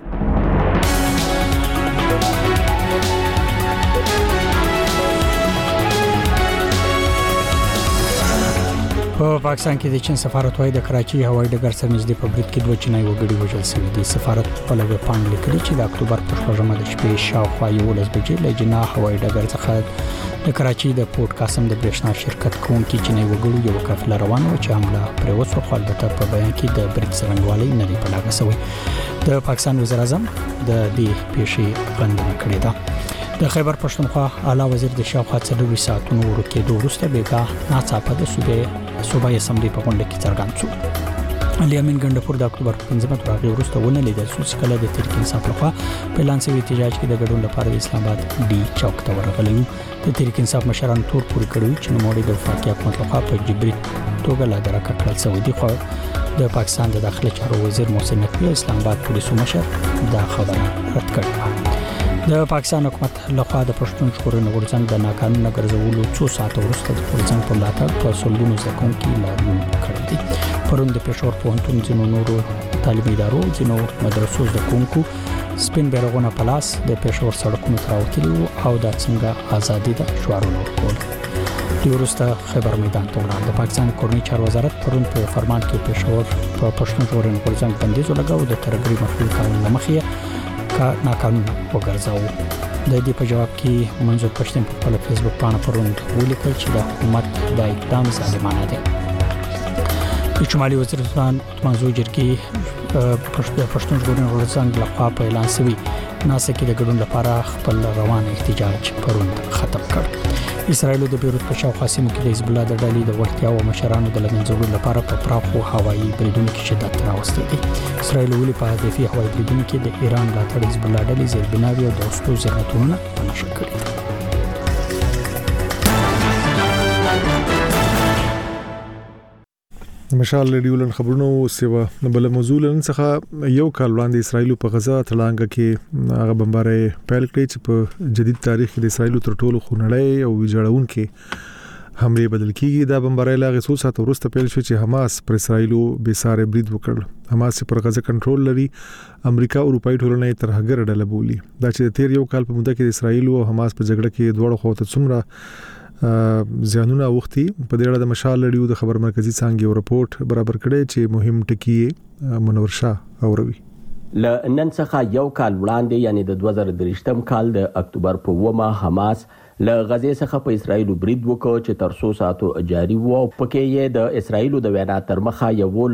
په پاکستان کې د چین سفارت وايي د کراچي هوایي ډګر سره نږدې په برید کې 2 چینایي وګړي وژل شوي دي. سفارت په لوی پاڼه لیکلي چې د اکتوبر په 14مه د شپې شاوخوا 11 بجې له جنا هوایي ډګر څخه د کراچي د پورت قاسم د برېښنا شرکت کوونکي چینایي وګړو یو قافله روانه و چې حمله پرې وشوه، خو البته په بیان کې د برید څرنګوالي نه دی په ډاګه شوی. د پاکستان وزیر اعظم د دې پیښې غندنه کړې ده. د خیبر پښتونخوا اعلی وزیر د شاوخوا 4 ساعتونو ورکېدو وروسته بیګا ناڅاپه د صوبایي اسمبلی په غونډه کې څرګند شو. علي امین ګندپور د اکتوبر 15مه تر هغې وروسته ونه لیدل چې کله د تحریک انصاف لخوا په اعلان شوي احتجاج کې د ګډون لپاره د اسلام آباد ډي چوک ته ورغلی و. د تحریک انصاف مشرانو تور پورې کړی چې نوموړي د وفاقي حکومت لخوا په جبري توګه لا درکه کړل شوی دي، خو د پاکستان د داخلي چارو وزیر محسن نقوی اسلام آباد پولیسو مشر دا خبره رد کړې. د پاکستان حکومت لخوا د پښتون ژغورنې غورځنګ د ناقانونه ګرځولو 2 ساعته وروسته د غورځنګ په ملاتړ په سلګونو زده کوونکي لاریون کړی دی. پرون د پېښور پوهنتون ځینو نورو تعلیمي ادارو ځینو مدرسو زده کوونکو سپین بیرغونه په لاس د پېښور سړکونو ته راوتلي وو او دا څنګه ازادي ده شعارونه ورکول. د وروسته خیبر میدان ته ولاړ. د پاکستان کورنۍ چارو وزارت پرون په فرمان کې پېښور په پښتون ژغورنې غورځنګ بندیز ولګاو د ترګري مخفي قانون له مخې ناقانونه وګرځاو. د دې په جواب کې منظور پښتون په خپل فیسبوک باندې پرون ولیکل چې د حکومت د اقدام ظالمانه دی. د شمالي وزیرستان منځو جرګې پښتون ژغورنې غورځنګ لخوا په اعلان شوی ناسه کې د ګډون لپاره خپل روان احتجاج پرون ختم کړ. اسرائیل د بیروت په شاوخوا سیمو کې د حزب الله د ډلې د وړتیاو مشرانو د لمنځولو لپاره په پراخو هوایي بریدونو کې شدت راوستی دی. اسرائیل ولې په هدفي هوایي بریدونو کې د ایران ملاتړ حزب الله ډلې زیربناوي او د اوسلو زیرمتونونه په نښه کړي دي. مشال ریډیو لن خبرونو سیوا بل موضوع لن څخه یو کال وړاندې اسرائیل په غزا تړانګه کې هغه بمبارۍ پیل کړې چې په جدید تاریخ کې د اسرائیل تر ټولو خونړۍ او ویجاړون کې حمله بدل کیږي. دا بمبارۍ لا غوښتل سات ورسته پیل شو چې حماس پر اسرائیل به ساره برید وکړ. حماس پر غزا کنټرول لري. امریکا او اروپאי ټولنې تر هغه ډله بولی دا چې تیر یو کال په موده کې اسرائیل او حماس په جګړه کې دوه خواته څومره ځانونه وختي. په دې اړه د مشال ریډیو د خبر مرکزی څنګه یو رپورت برابر کړي چې مهم ټکی منور شاه اوروي. ل نن څخه یو کال وړاندې یعنی د 2023م کال د اکتوبر په 9 حماس له غزې څخه په اسرائیل برید وکړ چې تر 100 ساعتو جاری وو. پکې یې د اسرائیل د وینا تر مخه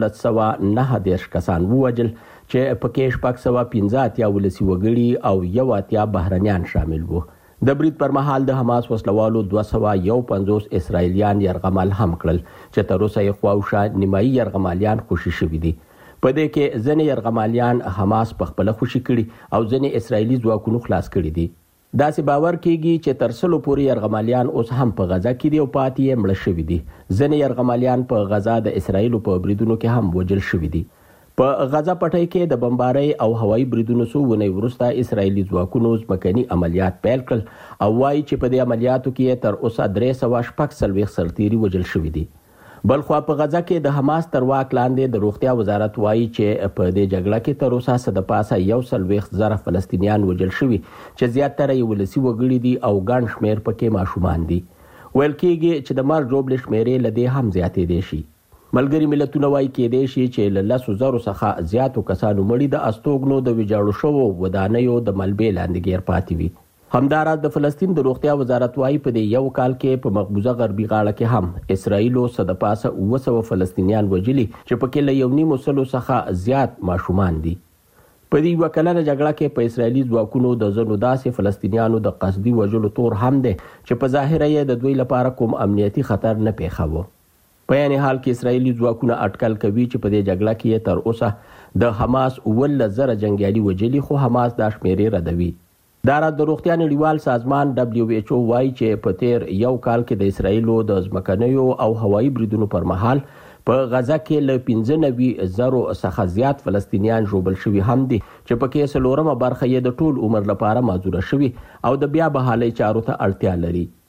1909 کسان ووجل چې پکې 615 ولسی وګړي او 1 بهرنیان شامل وو. د برید پر مهال د حماس وسلوالو 251 اسرائیلیان يرغمال هم کړل چې تر اوسه یې خواوشا نیمایي يرغمالیان خوشي شوي دي. په دې کې ځینې يرغمالیان حماس په خپل خوشي کړي او ځینې اسرائیلي ځواکونو خلاص کړي دي. دا سي باور کیږي چې تر څلو پورې يرغمالیان اوس هم په غزا کې دي او پاتې یې مړ شوي دي. ځینې يرغمالیان په غزا د اسرائیل په بریدونو کې هم وژل شوي دي. په غزا پټۍ کې د بمبارۍ او هوایي بریدونو څو ونې وروسته اسرائیلي ځواکونو ځمکني عملیات پیل کړل او وایي چې په دې عملیاتو کې تر اوسه 340 سرتیري وژل شوي دي. بلخوا په غزا کې د حماس تر واک لاندې د روغتیا وزارت وایي چې په دې جګړه کې تر اوسه د پاسه 140 فلسطینیان وژل شوي چې زیاتره یې ولسي وګړي دي او ګڼ شمېر پکې ماشومان دي. ویل کېږي چې د مرګ ډوبلې شمېرې له دې هم زیاتې دي شي. ملګری ملتونه وایي کېدای شي چې له 10,000 څخه زیاتو کسانو مړي د استوګنو د ویجاړو شوو ودانیو د ملبې لاندې ګیر پاتې وي. همداراز د فلسطین د روغتیا وزارت وایي په دې یو کال کې په مقبوضه غربي غاړه کې هم اسرائیل د پاسه 900 فلسطینیان وژلي چې پکې له 1.5 څخه زیات ماشومان دي. په دې وکړه جګړه کې په اسرائیلي ځواکونو د زنو داسې فلسطینیانو د قصدي وژلو تور هم دی چې په ظاهر یې د دوی لپاره کوم امنیتي خطر نه پیښاوه. په یعنی حال کې اسرائیلي ځواکونه اټکل کوي چې په دې جګړه کې تر اوسه د حماس 10,000 جنگیالي وژلي خو حماس دا شمیرې ردوي. دا د روغتیا نړیوال سازمان WHO وایي چې په تیر یو کال کې د اسرائیلو د ځمکنیو او هوایي بریدونو پر مهال په غزا کې له 15,000 څخه زیات فلسطینیان ژوبل شوي هم دي چې پکې 4مه برخه یې د ټول عمر لپاره معذوره شوي او د بیا بحالۍ چارو ته اړتیا لري.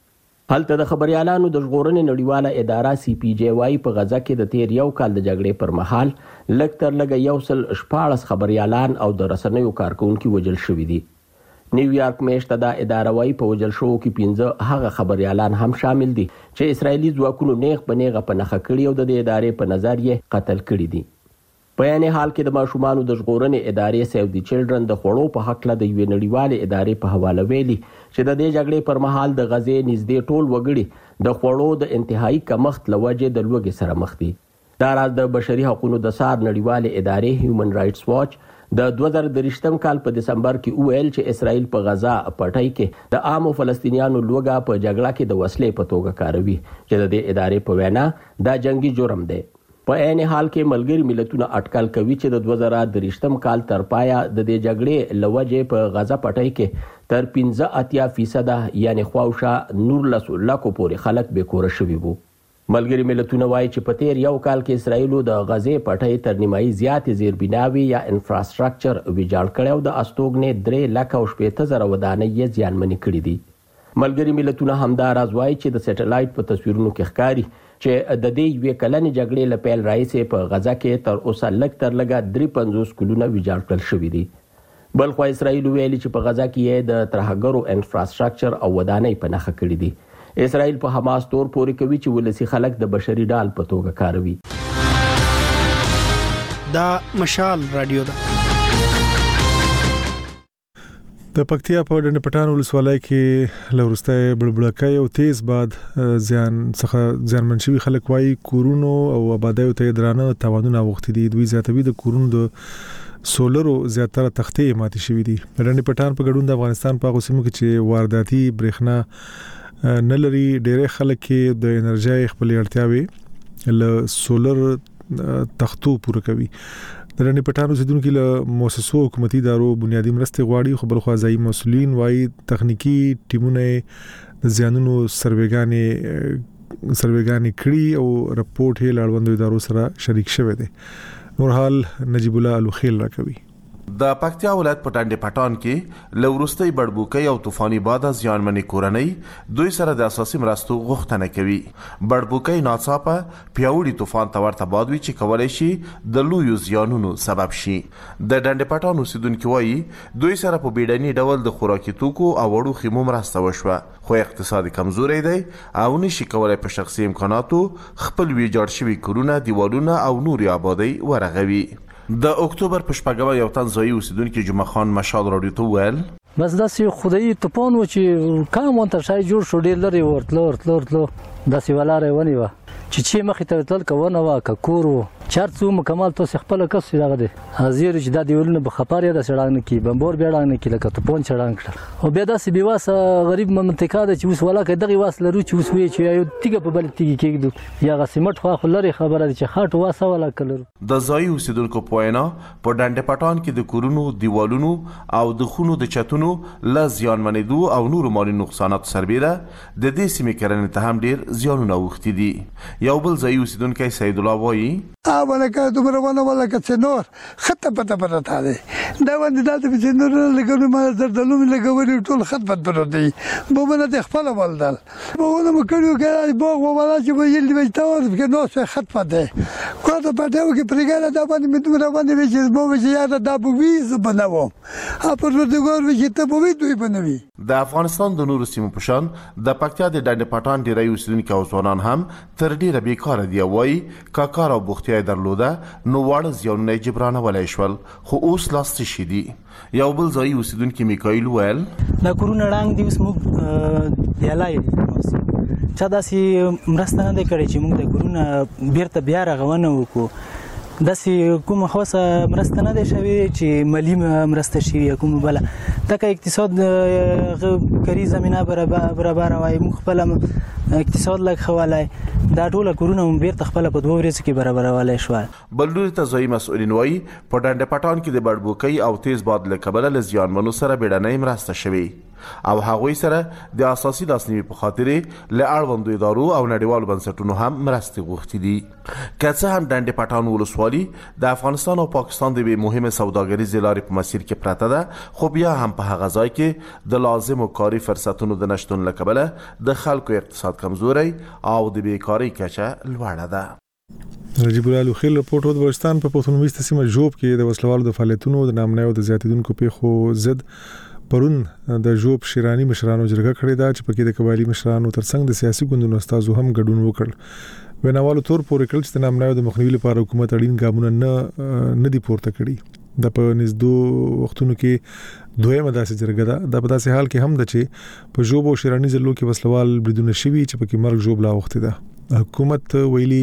هلته د خبريالانو د ژغورنې نړیواله اداره CPJ وايي په غزه کې د تیر یو کال د جګړې پر مهال لږ تر لږه 114 خبريالان او د رسنیو کارکونکي وژل شوي دي. نیویارک میشته دا اداره وايي په وژل شوو کې 15 هغه خبريالان هم شامل دي چې اسرایلی ځواکونو نیغ په نیغه په نښه کړي او د ادارې په نظر یې قتل کړي دي. په یعنی حال کې د ماشومانو د ژغورنې ادارې سیو دی چلډرن د خوړو په حق له د یوې نړیوالې ادارې په حواله ویلي چې د دې جګړې پر مهال د غزې نږدې ټول وګړي د خوړو د انتهایی کمښت له وجې د لوږې سره مخ دي. دا راز د بشري حقوقو د سار نړیوالې ادارې هیومن رائټس واچ د 2023 کال په دسمبر کې ویل چې اسرائیل په غزا پټۍ کې د عامو فلسطینیانو لوږه په جګړه کې د وسلې په توګه کاروي چې د دې ادارې په وینا دا جنگي جرم دی. په عین حال کې ملګری ملتونه اټکل کوي چې د 2023 کال تر پایا د دې جګړې لوجې په غزا پټۍ کې تر 15% یعنی خواوشا 19 لکو پورې خلک به کور شوي وو. ملګری ملتونه وایي چې په تیر یو کال کې اسرائیل د غزې پټۍ تر نیمایي زیاتې زیربناوي یا انفراستراکچر ویجاړ کړي او د استوګنې 3,80,000 ودانۍ یې زیانمنې کړي دي. ملګری ملتونه همدا راز وایي چې د سټلایټ په تصویرونو کې ښکاري چې د دې یوې کلنې جګړې له پیل راهیسې په غزه کې تر اوسه لږ تر لږه 53 کلونه ویجاړ کړل شوي دي. بل خو اسرائیل ویلي چې په غزه کې یې د ترهګرو انفراستراکچر او ودانۍ په نښه کړي دي. اسرائیل په حماس تور پورې کوي چې ولسی خلک د بشري ډال په توګه کاروي. دا مشال رادیو ده. د پکتیا په ډنډ پټان ولسوالۍ کې لورسته بلبلکای او تیز باد زیانمن شوي خلک وايي کورونو او آبادیو ته درانه تاوانونه وختي دي. دوی زیاتوي د کورونو د سولرو زیاتره تختې ماتې شوي دي. ډنډ پټان په ګډون د افغانستان په قسمو کې چې وارداتي برېښنا نه لري ډېر خلک کې د انرژي خپل اړتیاوي له سولر تختو پوره کوي. د ډنډ پټان اوسیدونکو له مؤسسو حکومتي ادارو بنیادی مرستې غواړي خو بل خو ځایي مسؤلین وايي تخنیکی ټیمونه د زیانونو سروېګانې کړي او رپورټ یې لاړوندو ادارو سره شریک شوی دی. نورحال نجیب الله الوخیل راکوي. د پکتیا ولایت په ډنډ پټان کې لورستۍ بړبوکۍ او طوفاني باد ځانمنې کورنۍ دوی سره د اساسي مرستو غوښتنه کوي. بړبوکۍ ناڅاپه پیاوړي طوفان ته ورته باد وي چې کولای شي د لویو زیانونو سبب شي. د ډنډ پټان اوسیدونکو وایي دوی سره په بیړني ډول د خوراکي توکو او وړو خیمو مرسته وشوه خو اقتصادي کمزوري دی او نشي کولای په شخصي امکاناتو خپل ویجاړ شوي کورونه دیوالونه او نوري آبادی ورغوي. د اکتوبر په شپږمه یو تن ځایي اوسیدونکي جمعه خان مشال راډیو ته وویل بس داسې خدایي طوفان و چې کام ونته شای جوړ شو ډېر لرې ورتلو داسې ولاره ونیوه چې مخې ته تل کوونه وا کور و چارڅو مکمل تاسو خپل کس راغ دي حاضر چې د دیولنه په خبر یا د سړانه کې بمبور بیاړانه کې لکه طوفان چړان کړ او بیا داسې بیواسه غریب منطقه ده چې اوس ولا کې دغه واس لرو چې اوس وی چې یو تیګه په بل تیګه کېږي یا غسمت خو لري خبره ده چې خاط واسه ولا کلر. د ځای اوسیدونکو پوینا په ډنډ پټان کې د کورونو دیوالونو او د خونو د چتونو ل زیان منیدو او نور مالي نقصانات سربېره د دې سیمې کرنې ته هم ډېر زیانونه وختي دي. یو بل ځای اوسیدونکی سید الله وایي اوله که دومره ونه ولا که نور خط پته تا دی دا باندې د چې نور لګونو ما زردالو لګونی ټول خط پته دی بوبنه د خپل ولدل بوونه مکړو کې بوغ ولا چې ویل دی تا ورته نو څه خط پته کوته پته کې پرګاله دا باندې مې دومره باندې چې بوغ چې یاد دا بووي زبناو اپر د ګور چې ته بووي دوی بنوي. د افغانستان د نورو سیمو په شان د پکتیا د ډنډ پټان ډیری اوسیدونکو او ځوانان هم تر ډیره بیکاره دی وایي کاکار او بوختیا درلوده نو واړه زیانونه جبرانه ولای شول خو اوس لاس شي دي. یو بل ځای اوسیدونکو میکایل ویل دا کورونه رنګ دی اوس موږ دیلای چا داسې مرسته نه دی کړی چې موږ د کورونه بیرته بیا رغونه وکړو. داسې کوم خاصه مرسته نه دی شوی چې مالی مرسته شي یا کوم بله تکه اقتصاد کری زمینه برابر وای موږ خپل اقتصاد لږ خوالای دا ټول کورونه هم بیرته خپل په 2 ورځې کې برابرولای شو. بلډوري ته ځای مسؤلین وایي په ډنډ پټان کې د بډبوکۍ او تیز باد له کبله له زیانمنو سره بیړنۍ مرسته شوې او هغوی سره د اساسي لاسنیوي په خاطرې له اړوندو ادارو او نړیوالو بنسټونو هم مرستې غوښتي دي. که څه هم ډنډ پټان ولسوالي د افغانستان او پاکستان د مهمه سوداګریزې لارې په مسیر کې پرته ده، خو بیا هم په هغه ځای کې د لازمو کاري فرصتونو د نشتون له کبله د خلکو اقتصاد کمزوری او د بیکارۍ کچه لوړه ده. نجیب الله لوخیل رپورټ د بلوچستان په پښتونخوا سیمه جوب کې د وسلوالو د فعالیتونو د نامنیو د زیاتیدونکو پیښو ضد پرون د جوب شیرانی مشرانو جرګه کړې ده چې پکې د قبایلی مشرانو ترڅنګ د سیاسي ګوندونو استازو هم ګډون وکړ. ویناوالو تور پورې کړل چې د نامنیو د مخنیوي لپاره حکومت اړین ګامونه نه دي پورته کړي. د په نږدو وختونو کې دویمه داسې جرګه ده. د په داسې حال کې هم ده چې په جوب او شیرانی ضلعو کې وسلوال بریدونه شوي چې پکې مرګ جوړ لا وخت ده. حکومت ویلي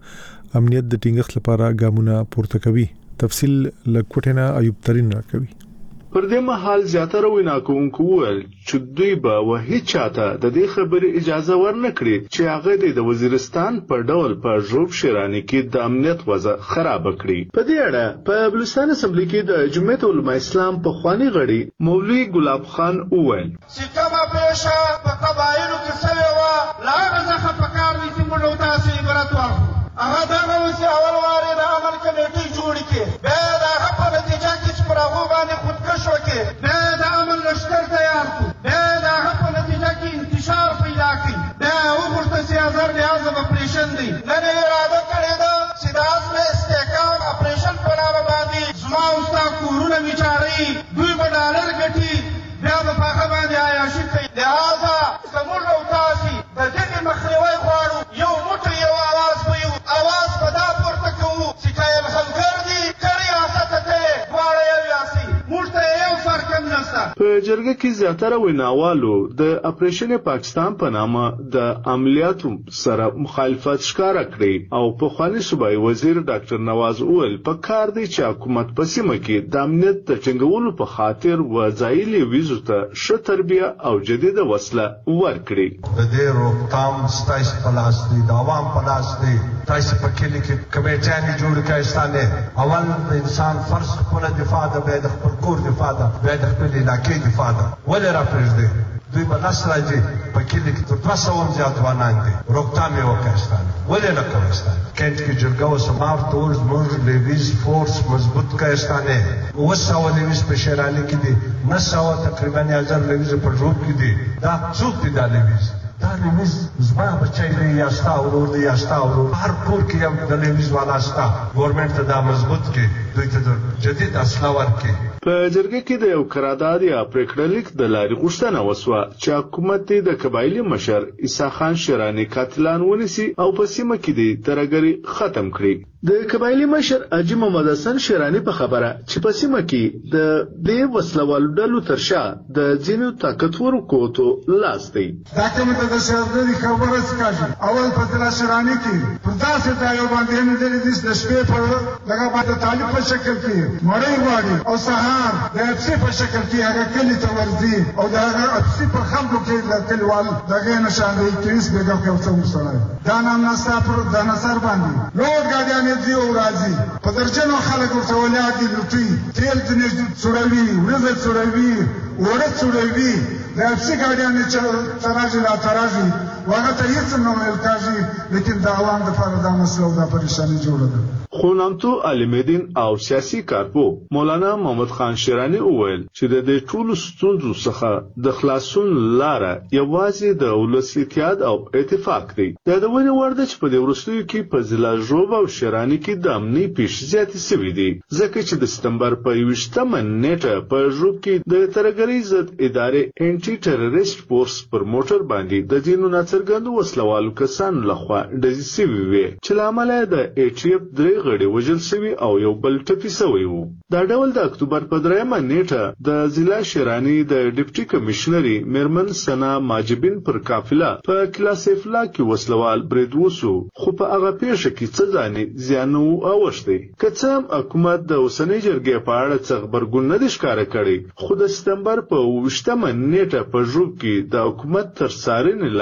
ته امنیت د ټینګښت لپاره ګامونه پورته کوي. تفصیل لکوټینا ایوب ترين راکوي. پر دې مهال زیاتره ویناکوونکو وویل چې دوی به وهي چاته د دې خبرې اجازه ورنکړي چې هغه د وزیرستان په ډول په جوب شیرانی کې د امنیت وضع خراب کړي. په دې اړه په بلوچستان اسمبلی کې د جمعیت علماء اسلام په خواني غړي مولوي ګلاب خان وویل چې کومه پیښه په قبایلو کې شوې وه لا هغه څخه پکار دي چې موږ تاسو عبرت واخلو. هغه دغه چې اول وارې د عمل کمیټې جوړې کړي، بیا د هغه په نتیجه کې چې پر هغو باندې خودکش وکړي، بیا د عمل لښکر تیار کړو، بیا د هغه په نتیجه کې انتشار پیدا کړي، بیا وغوښته چې هزار لحاظه اپریشن دی. نن یې اراده کړې ده چې د عزم استحکام اپریشن په نامه باندې زما او ستا کورونه ویچاړي، دوی به ډالر ګټي، بیا به په هغه باندې عیاشي کوي. لہذا زموږ او تاسې د دغې مخنیوی غواړو. یو موټی یو اواز به یو اواز په دا پورته کوو چې که یلخلګر دي که ریاست ته دواړه یو یاسي، موږ ته یو فرق هم نشته. په جرګه کې زیاتره ویناوالو د اپریشن پاکستان په نامه د عملیاتو سره مخالفت ښکاره کړی او په خواني صوبایي وزیر ډاکټر نواز وویل په کار دی چې حکومت په سیمه کې د امنیت د ټینګولو په خاطر وځایلي ویزو ته ښه تربیه او جدیده وسله ورکړي. د دې روکتام ستاسو په لاس دی، د عوام په لاس دی. تاسو په کلی کې کمیټیانې جوړ کړئ. ستانه اول د انسان فرض خپل دفاع ده، بیا د خپل کور دفاع ده، بیا د خپل علاقې دفاع ده. ولې راپرېږدي؟ دوی په لاس راځي په کلی کې تر 200 زیات ځوانان دي. روکتام یې وکړئ. ستانه ولې نه کوئ؟ ستانه کینټ کې جرګه او سماف ټول زموږ لیویز فورس مضبوط کړئ. ستانه 200 لیویز په شیرانی کې دي، 900 تقریبا 1000 لیویز په جوب کې دي. دا څوک دي دا لیویز؟ دا لیویز زما بچی دی یا ستا ورور دی یا ستا ورور. هر کور کې یو د لیویز والا ستا. ګورنمنت ته دا مضبوط کړي، دوی ته جدید اسلحه ورکړي. په جرګه کې د یو قرارداد یا پریکړه لیک د لارې غوښتنه وسوه چې حکومت د قبایلی مشر عیسی خان شیرانی قاتلان ونیسي او په سیمه کې د ترهګري ختم کړي. د قبایلی مشر حاجي محمد حسن شیرانی په خبره چې په سیمه کې د دې وسلوالو ډلو تر شا د ځینو طاقتورو قوتو لاس دی. دا کومه د شهرداري خبره څه اول په دلا شیرانی کې پر داسې ځای باندې نه دي د شپې په دغه باندې طالب په شکل کې مړی واړي او سهار د اپسی په شکل کې هغه کلی ته ورځي او د هغه اپسی په خلکو کې د کلیوال دغه نشان دی کریس بیګم کې اوسه وسره دا نام نستا پر د نصر باندې لوډ ګاډیانې دی او راځي په درجنو خلک ورته ولادي لټي تیل دې څوړوي ورزه څوړوي وړه څوړوي د اپسی ګاډیانې چې تراجي لا تراجي وهغه ته هیڅ نه ویل کاږي، لیکن د عوام د فرض د مسلو د پریشانی جوړه ده. خو نامتو عالمدین او سیاسي کارپو مولانا محمد خان شیرانی وویل چې د دې ټولو ستونزو څخه د خلاصون لاره یوازې د ولس اتحاد او اتفاق دی. دا د ونې وړ ده چې په دې وروستیو کې په ضلع ژوب او شیرانی کې د امني پیښې زیاتې سوي دي، ځکه چې د سپتمبر په 21 نیټه په ژوب کې د ترهګرۍ ضد ادارې انټي ټیرریسټ فورس پر موټر باندې د ځینو ناڅرګندو وسلوالو کسانو لخوا ډزې سوي وې چې له امله د ATF درې غړي وژل شوي او یو بل ټپي شوی وو. دا ډول د اکتوبر په 3 نیټه د ضلع شیرانی د ډیپټي کمشنري میرمن سنا ماجبین پر قافله په کلاسیف لا کې وسلوال برید وسو، خو په هغه پیښه کې څه ځاني زیان اوښتي. که څه هم حکومت د اوسنۍ جرګې په اړه څه خبرګون نه دی ښکاره کړی، خو د سپتمبر په 20 نیټه په ژوب کې د حکومت تر څارنې لاندې و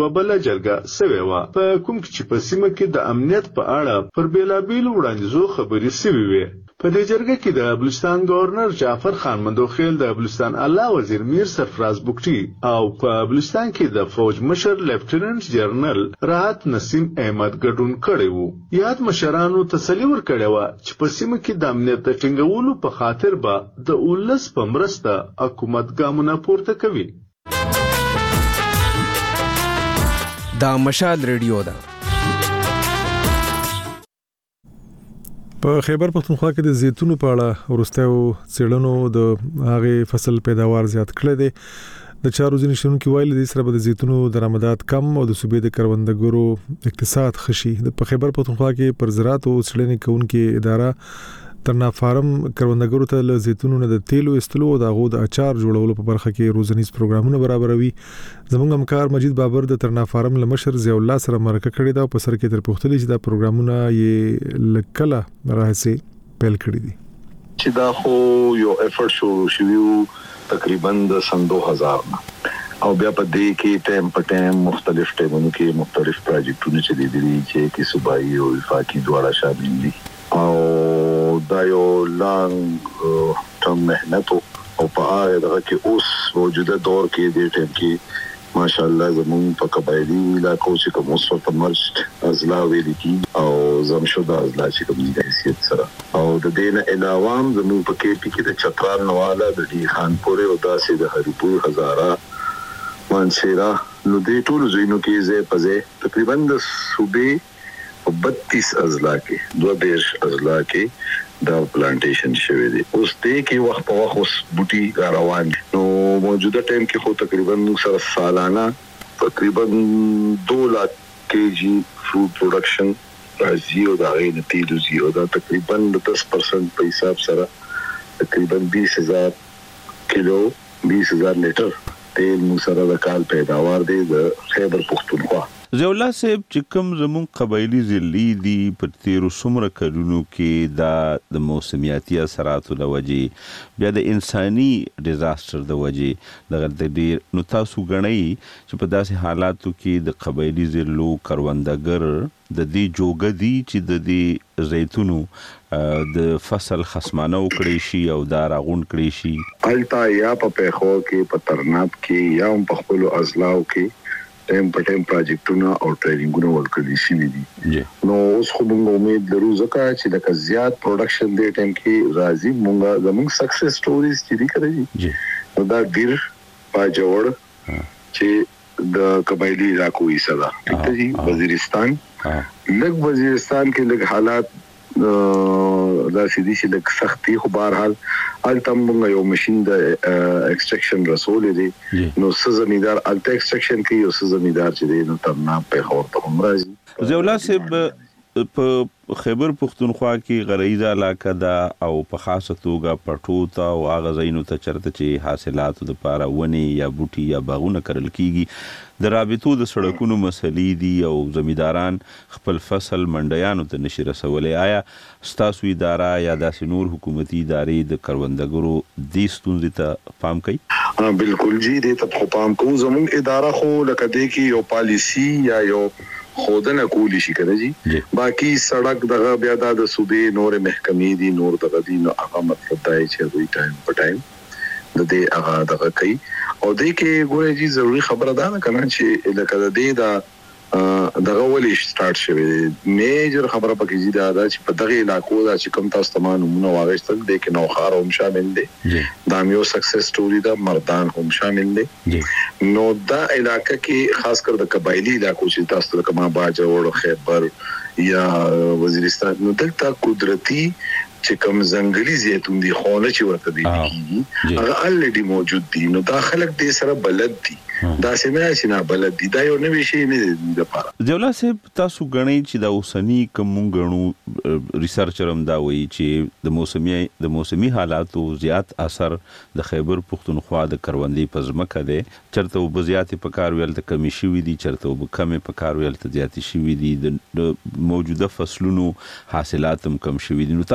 یو بل جرګه سوي و په کوم چې په سیمه کې د امنیت په اړه پر بیلابیل وړاندیزو خبرې سوي وي. په دې جرګه کې د بلوچستان گورنر جعفر خان مندوخیل، د بلوچستان اعلی وزیر میر سرفراز بوکټي او په بلوچستان کې د فوج مشر لیفټیننټ جنرال راحت نسیم احمد ګډون کړی وو. یاد مشرانو تسلی ورکړی و چې په سیمه کې د امنیت د ټینګولو په خاطر به د ولس په مرسته حکومت ګامونه پورته کوي. دا مشال ریډیو ده. په خیبر پختونخوا کې د زیتونو په اړه ورستیو څېړنو د هغه فصل پیداوار زیات کړی دی. د چارو ځینې شنونکي وایي د سره د زیتونو درآمدات کم او د صوبې د کروندګرو اقتصاد خشي. د خیبر پختونخوا کې پر زراعت او څېړنې کوونکې اداره ترنا فارم کروندګرو ته له زیتونو نه د تیلو استلو او د غو د اچار جوړولو په برخه کې روزنیز پروګرامونه برابروي. زموږ همکار مجید بابر د ترنا فارم لمشر ضیاء الله سره مرکه کړې ده او په سر کې تر پوښتنې چې دا پروګرامونه یې لکله راځي پیل کړی دي. چې دا خو یو افورت شو تقریبا د سن 2000 او بیا په دې کې ټیم په ټیم مختلف ټیمونو کې مختلف پروجیکټونه چې دي چې صوبایي او وفاقي دواړه شامل دي او دا یو لانګ ټرم مهنت او په هغه دغه کې اوس موجوده دور کې د ټیم کې ماشاءالله زمون په قبایلی علاقو چې کوم اوس په مرشد ازلا ویل کی او زمشوده ازلا چې کوم د حیثیت سره او د دین علاوه زمون په کې د چترال نواله د دی خانپور او داسې د هریپور هزاره مانسیرا نو د ټول زینو کې زه پځه تقریبا د صوبې 32 ازلا کې 22 ازلا کې دا پلانټیشن شوی دی. اوس دې کې وخت په وخت اوس بوټي روان نو موجوده ټایم کې خو تقریبا سره سالانه تقریبا 2 لک کېجی فود پروډکشن راځي او دا غي نتیجه زی او دا تقریبا 10% په حساب سره تقریبا 20000 کیلو 20000 لیټر تیل مو سره د کال پیداوار دی د خیبر پختونخوا. ضیاء الله صاحب چې کوم زمون قبایلی ضلعي دي په تیرو څومره کلونو کې دا د موسمیاتي اثراتو له وجې بیا د انساني ډیزاستر د وجې دغه د ډیر نو تاسو غنئ چې په داسې حالاتو کې د قبایلی ضلعو کروندګر د دې جوګه دي چې د دې زیتونو د فصل خصمانه وکړي شي او دا راغون کړي شي التا یا په پیخو کې په ترناب کې یا په خپل ازلاو کې ټیم په ټیم پروجیکټونه او ټریننګونه ورکړي شي دي. نو اوس خو موږ امید لرو ځکه چې د زیات پروډکشن دی ټیم کې راځي موږ زموږ سکسس سټوريز چې دي کړی دا ډیر پاجوړ چې د قبایلی علاقو یې صدا ټیک دی. وزیرستان لږ وزیرستان کې لږ حالات دا سیدی چې د سختي خو بهرحال التم موږ یو ماشين د ایکستراکشن رسول دي نو سزمیدار الته ایکستراکشن کې یو سزمیدار چې دی نو ترنا په خور ته هم راځي. ضیاء الله صاحب په خیبر پختونخوا کې غریزه علاقه ده او په خاصه توګه پټو ته او هغه ځایونو ته چرته چې حاصلاتو لپاره ونی یا بوټي یا باغونه کرل کیږي د رابطو د سړکونو مسلې دي او زمیداران خپل فصل منډیانو ته نشي رسولای. آیا ستاسو اداره یا داسې نور حکومتي ادارې د کروندګرو دې ستونزې ته پام کوي؟ بالکل جی دې ته پام کوو. زموږ اداره خو لکه دې کې یو پالیسی یا یو خودنه کولی شي کنه جی باقی سړک دغه بیا د صوبې نور محکمې دي نور دغه دي نو هغه مطلب دا چې دوی ټایم په ټایم د دې هغه دغه کوي او دې کې ګورې جی ضروری خبره ده کنه چې لکه د دې دا دغه ولې سٹارټ شوی میجر خبره پکې جی دا چې په دغه علاقو دا چې کوم تاسو تمانونه واغښتل دي کې نو خار هم شامل دي دا یو سکسس سټوري دا مردان هم شامل دي نو دا علاقې کې خاص کر د قبایلی علاقو چې تاسو د کما باج او خیبر یا وزیرستان نو دلته قدرتي چې کوم ځنګلي زیتون دي خونه چې ورته دي کیږي هغه الډي موجود دي نو دا خلک دې سره بلد دي دا سمه چې نه بلد دي دا یو نوې شي نه دي د پاره. ضیاء الله صاحب تاسو غنئ چې دا اوسنی کوم غنو ریسرچر هم دا وایي چې د موسمي حالاتو زیات اثر د خیبر پختونخوا د کروندې په ځمکه دی چرته وب زیاتې په کار ویل ته کمی شوي دي چرته وب کمې په کار ویل ته زیاتې شوي دي د موجوده فصلونو حاصلات هم کم شوي دي نو تاسو غنئ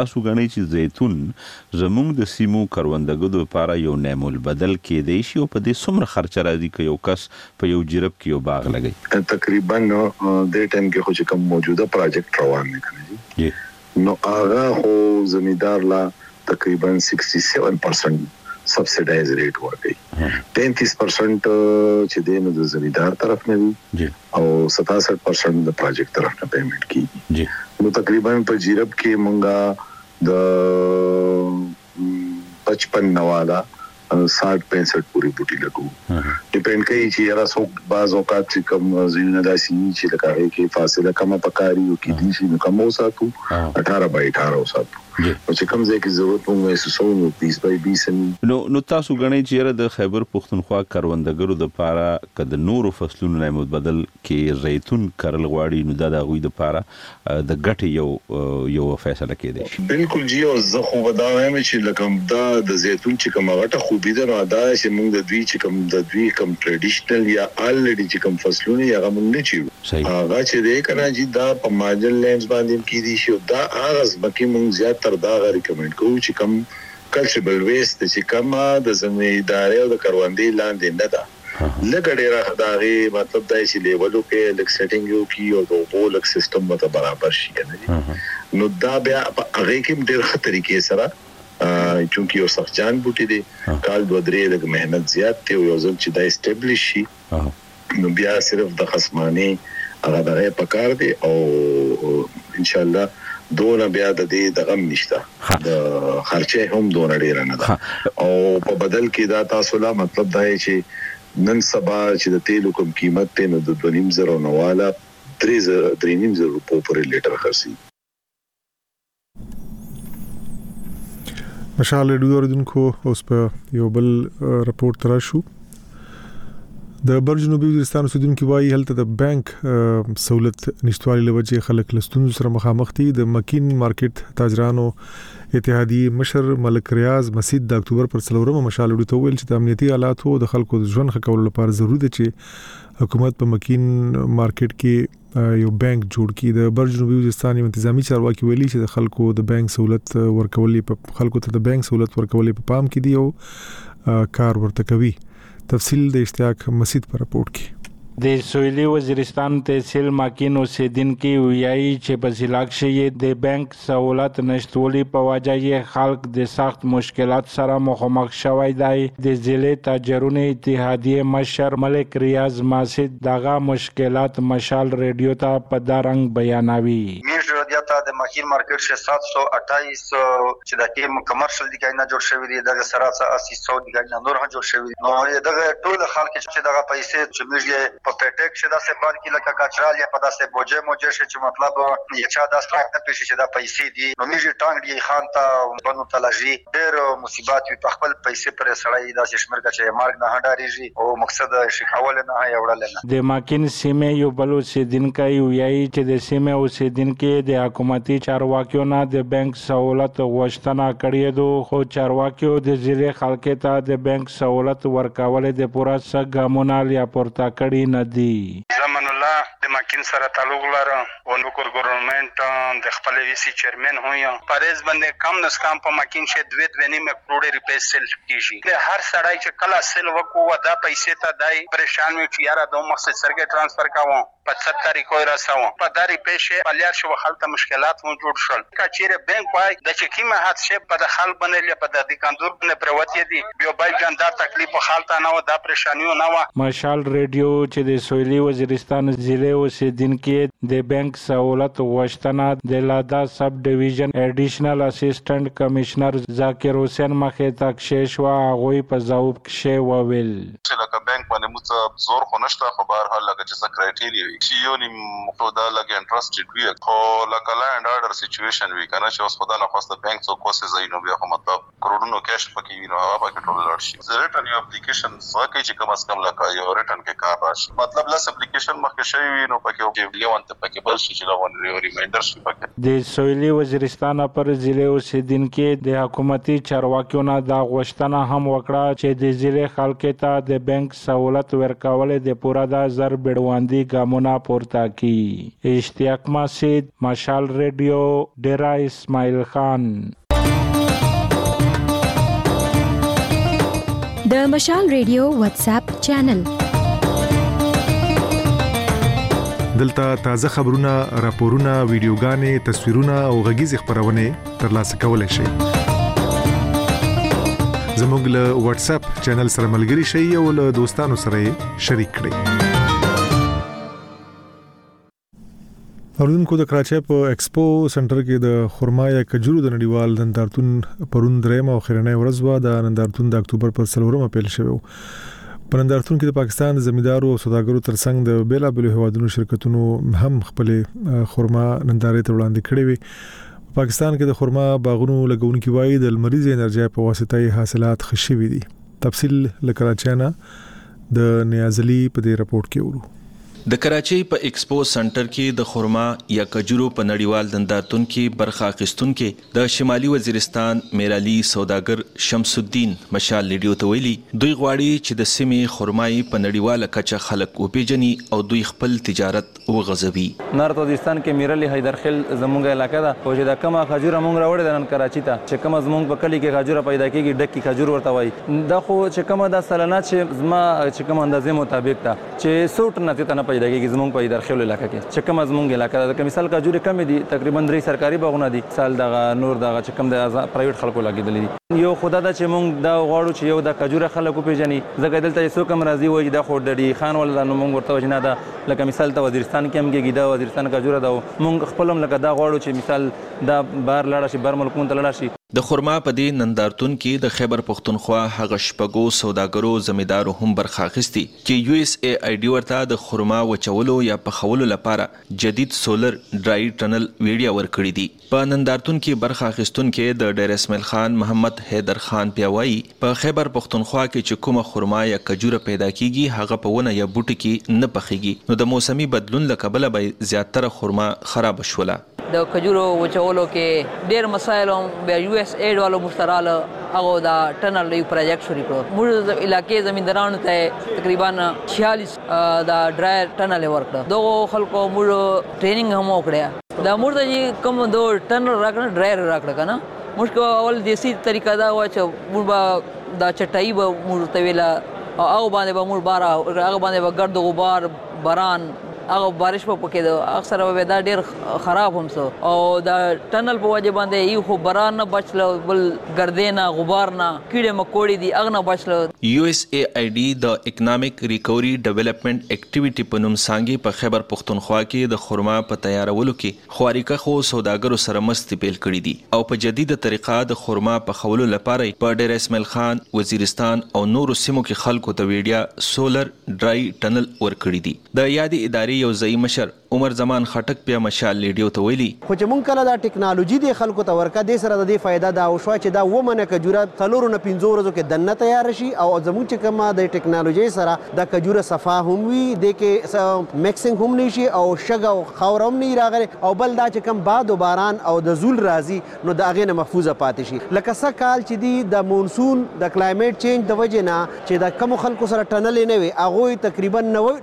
غني چې زیتون زموږ د سیمو کروندګرو لپاره یو نعمل بدل کېدی شي او په دې څومره خرچ راځي که یو کس په یو جرب کې یو باغ لګي؟ تقریبا د ټیم کې خو چې کوم موجوده پروجیکټ روان دی کنه نو هغه خو زمیندار لا تقریبا 67% سبسیډایز ریټ ورکړي 33% چې د نو د زمیندار طرف نه وي او 67% د پروجیکټ طرف نه پیمنٹ کیږي نو تقریبا په جیرب کې مونږه د 55 نوالا 60-65 پوری بوټي لګو ډیپند کوي چې یاره څوک بعض اوقات چې کوم زینه داسي چې لکه کې فاصله کم پکاري او کې دي چې کوم وساتو 18/18 وساتو او چې کوم ځای کې ضرورت مو وسو نو 20/20 نو تاسو غنئ چې یاره د خیبر پښتونخوا کروندګرو د لپاره کده نورو فصلونو نه متبدل کې زیتون کرل غواړي نو دا د غوي د لپاره د ګټ یو فیصله کېده بالکل جی او زه خو وداوم چې لکه دا د زیتون چې کوم غټه خوبي ده نو دا چې موږ د دوی چې کوم د دوی کوم ټریډیشنل یا الریډي چې کوم فصلونه یا موږ نه چیو هغه چې دې کنه چې دا په مارجن لینز باندې کې دي شو دا اغاز بکې موږ زیات تر دا ریکمند کوو چې کوم کلچربل ویست چې کوم د زمینداري او د کروندې لاندې نه ده لګړې راخداري مطلب دا چې لیولو کې لک سیټینګ یو کی او د بول سیستم مت برابر شي کنه نو دا بیا هغه کې ډېر خطرې کې سره چونکی یو سخجان بوټي دي کال 2-3 لګ مهنت زیات ته یو ځل چې دا اسټابلیش شي نو بیا صرف د خصمانه هغه دغه پکار دي او ان شاء الله دونه بیا د دې دغم نشته د خرچه هم دونه ډیر نه ده او په بدل کې دا تاسو لا مطلب دا چې نن سبا چې د تیلو کوم قیمت ته نو د 2.5 نواله 3.5 روپو پر لیټر خرڅي مشال ریډیو اوریدونکو اوس په یو بل راپورټ تراشو د برجنوبي وزیرستان اوسیدونکو وايي هلته د بانک سہولت نشټوالي لوجه خلک لستون سره مخامخ دي د مکین مارکیټ تاجرانو اتحادیه مشر ملک ریاض مسجد د اکتوبر پر 4 مشال ډو تویل چې د امنیتي حالاتو د خلکو د ژوند ښه کولو لپاره ضروري ده چې حکومت په مکین مارکیټ کې یو بانک جوړ کړي د برجنوبي وزیرستان انتظامی چارواکي ویلي چې د خلکو د بانک سہولت ورکولې په خلکو ته د بانک سہولت ورکولې په پام کې دی او کار ورته کوي تفصیل د اشتیاق مسجد پر رپورټ کې د سویلي وزیرستان تحصیل ماکین اوسیدونکو ویایي چې په ضلع کې د بانک سہولت نشټولي په وجه یې خلک د سخت مشکلات سره مخامخ شوی دی د ضلع تاجرونو اتحادیه مشر ملک ریاض مسجد دغه مشکلات مشال ریډیو ته په دارنګ بیانوي تا د ماکین مارکیټ شه 728 چې د کې کمرشل دی کینه جوړ شوی دی د سرات 800 دی کینه نور هم جوړ شوی نو دغه ټول خلک چې دغه پیسې چې موږ په پټیک شه د سپان کې لکه کاچرال یا په داسې بوجه موجه شه چې مطلب یې چا د سترګ نه پېښې چې د پیسې دی نو موږ ټانګ دی خان ته بنو تلجی ډېر مصیبات په خپل پیسې پر سړی داسې شمرګه چې مارګ نه هډاریږي او مقصد شکاول نه یوړل نه د ماکین سیمه یو بل اوسیدونکو ویایي چې د سیمه اوسیدونکو د حکومتي چارواکیو نه د بانک سہولت غوښتنه کړې ده خو چارواکیو د ضلع خلکو ته د بانک سہولت ورکول د پوره سګامونه لیا پورته کړی نه دي زمن الله د ماکین سره تعلق لرم او نوکر ګورنمنت د خپل ویسي چیرمن هویم پریز باندې کم نس کم په ماکین شه 2.5 کروڑ روپے سیل کیږي د هر سړی چې کله سیل وکوه دا پیسې ته دای پریشان وي چې یاره دوه مقصد سرګه ټرانسفر کاوه په 70 طریقو راځو په داري پېښه پلیار شو خلک مشکلات موجود شول کچېره بانک وای د چې کیمه حد شه په د خل بنلې په د کاندور نه پروتې دي بیا بای ګندا تکلیف خالته نه و دا پریشانیو نه و مشال ریډیو چې د سویلي وزیرستان ضلع اوسیدونکو د بانک سہولت غوښتنه د لادا سب ډیویژن اډیشنل اسسټنټ کمشنر ذاکر حسین مخې تک شیشوا غوي په ځواب کې وویل چې لکه بانک باندې موږ زور خو نشته خو بهر حال لکه چې سکرټری چې یو نیم مقدا لګ انټرستډ وی خو لکه لاند اورډر سچويشن وی کنه چې اوس خدای نه خواسته بانک څو کوسه زینو بیا هم مطلب کروڑونو کیش پکې وینو هغه پکې ټول لړ شي زه ریټن یو اپلیکیشن ساکه چې کم از کم لکه یو ریټن کې کار راشي مطلب لس اپلیکیشن مخکې شوی وینو پکې چې لیوان ته پکې بل شي چې لون ریمایندر شي پکې د سویلي وزیرستان پر ضلع اوسیدونکو د حکومتي چارواکیو نه دا غوښتنه هم وکړه چې د ضلع خلکو ته د بانک سہولت ورکول د پوره د زر بډواندي ګامونه پورته کی اشتیاق مسجد مشال ریډیو ډیرا اسماعیل خان د مشال ریډیو واتس اپ چینل. دلته تازه خبرونه، راپورونه، ویډیوګانې، تصویرونه او غږیز خبرونه ترلاسه کولای شئ. زموږ له واتس اپ چینل سره ملګري شئ او له دوستانو سره شریک کړئ. اردن کو د کراچۍ په ایکسپو سنټر کې د خرما یا کجورو د نړیوال نندارتون پرون درېم او خیرنۍ ورځ و. د نندارتون د اکتوبر پر 4 پیل شوی. په نندارتون کې د پاکستان د زمیندارو او سوداګرو ترڅنګ د بیلابېلو هیوادونو شرکتونو هم خپل خرما نندارې ته وړاندې کړې وي. پاکستان کې د خرما باغونو لګونکي وایي د لمریزې انرژي په واسطه یې حاصلات ښه شوي دي. تفصیل له کراچۍ نه د نیازلي په دې راپورټ کې ورو. د کراچۍ په ایکسپو سنټر کې د خرما یا کجورو په نړیوال نندارتون کې برخه اخیستونکو د شمالي وزیرستان میرالي سوداګر شمس الدین مشال لیډیو ته ویلي دوی غواړي چې د سیمې خرمای په نړیواله کچه خلک وپیژني او دوی خپل تجارت وغځوي. نارت وزیرستان کې میرالي حیدرخیل زموږ علاقه ده او چې د کومه خجوره موږ راوړې د نن کراچۍ ته چې کومه زموږ په کلی کې خجوره پیدا کیږي ډکی خجور ورته وایي. دا خو چې کومه د سلنه چې زما چې کوم اندازې مطابق ده چې 100 ټن ته پیدا کیږي زموږ په درخیل علاقه کې چې کوم زموږ علاقه ده. که مثال کجوري کم دي تقریبا 3 سرکاري باغونه دي سال دغه نور دغه چې کوم د پرایویټ خلکو لګیدل دي. یو خدای دا چې موږ دا غواړو چې یو د کجوره خلکو پیژني ځکه دلته څوک هم راځي وایي دا خو د خان ولا نو موږ ورته وجنه دا لکه مثال ته وزیرستان کې هم کېږي دا وزیرستان کجوره دا موږ خپل هم لکه دا غواړو چې مثال دا بار لاړ شي بر ملکونو ته لاړ شي. د خرما په دې نندارتون کې د خیبر پښتونخوا هغه شپږو سوداګرو زمیندارو هم برخه اخیستي چې USAID ورته د خرما وچولو یا پخولو لپاره جدید سولر ډرای ټنل ویډیا ورکړي دي. په نندارتون کې برخه اخیستونکو د ډیر اسماعیل خان محمد حیدر خان پیاوي په خیبر پښتونخوا کې چې کومه خرما یا کجوره پیدا کیږي هغه په ونه یا بوټي کې نه پخېږي نو د موسمي بدلون له کبله به زیاتره خرما خراب شوله. د کجورو وچولو کې ډېر مسایل هم بیا USAID والو مشتراله هغه دا ټنل یو پروجیکټ شروع کړو. موږ علاقې زمیندارانو ته تقریبا 46 دا ډرای ټنل ورکړ. دغه خلکو موږ ټریننګ هم وکړه. دا موږ ته کوم دو ټنل راکړه ډرای راکړه کنه موږ اول دیسی طریقه دا و چې موږ دا چټای به موږ ته ویلا او باندې به موږ بار هغه باندې به ګرد غبار باران هغه بارش په پکې دا اکثر به دا ډیر خراب هم سو او دا ټنل په وجه باندې یو خو باران نه بچلو بل ګردینا غبار نه کیړه مکوړي دي اغه نه بچلو. USAID د اکونومیک ریکوري ډیولپمنٹ اکټیویټي په نوم څنګه په خیبر پښتونخوا کې د خرما په تیارولو کې خواريکه خو سوداګرو سره مستي پیل کړی دي او په جديده طریقه د خرما په خولو لپاره په ډیر اسماعیل خان وزیرستان او نورو سیمو کې خلکو ته ویډیا سولر ډرای ټنل ورکړي دي. د یادې ادارې یو ځای مشر عمر زمان خټک په مشال لیډیو ته ویلي خو چې مونږ کله دا ټیکنالوژي د خلکو ته ورکا د سره د دې فائدہ دا او شو چې دا ومنه کجوره څلورو نه 15 ورځو کې دنه تیار شي او زموږ چې کومه د ټیکنالوژي سره دا کجوره صفا هم وي د کې میکسینګ هم نشي او شګه او خاور هم نه راغلي او بل دا چې کوم باد او باران او د زول راځي نو دا غینه محفوظه پاتې شي. لکه څه کال چې دی د مونسون د کلایمټ چینج د وجې نه چې دا کوم خلکو سره ټنل نه وي هغه تقریبا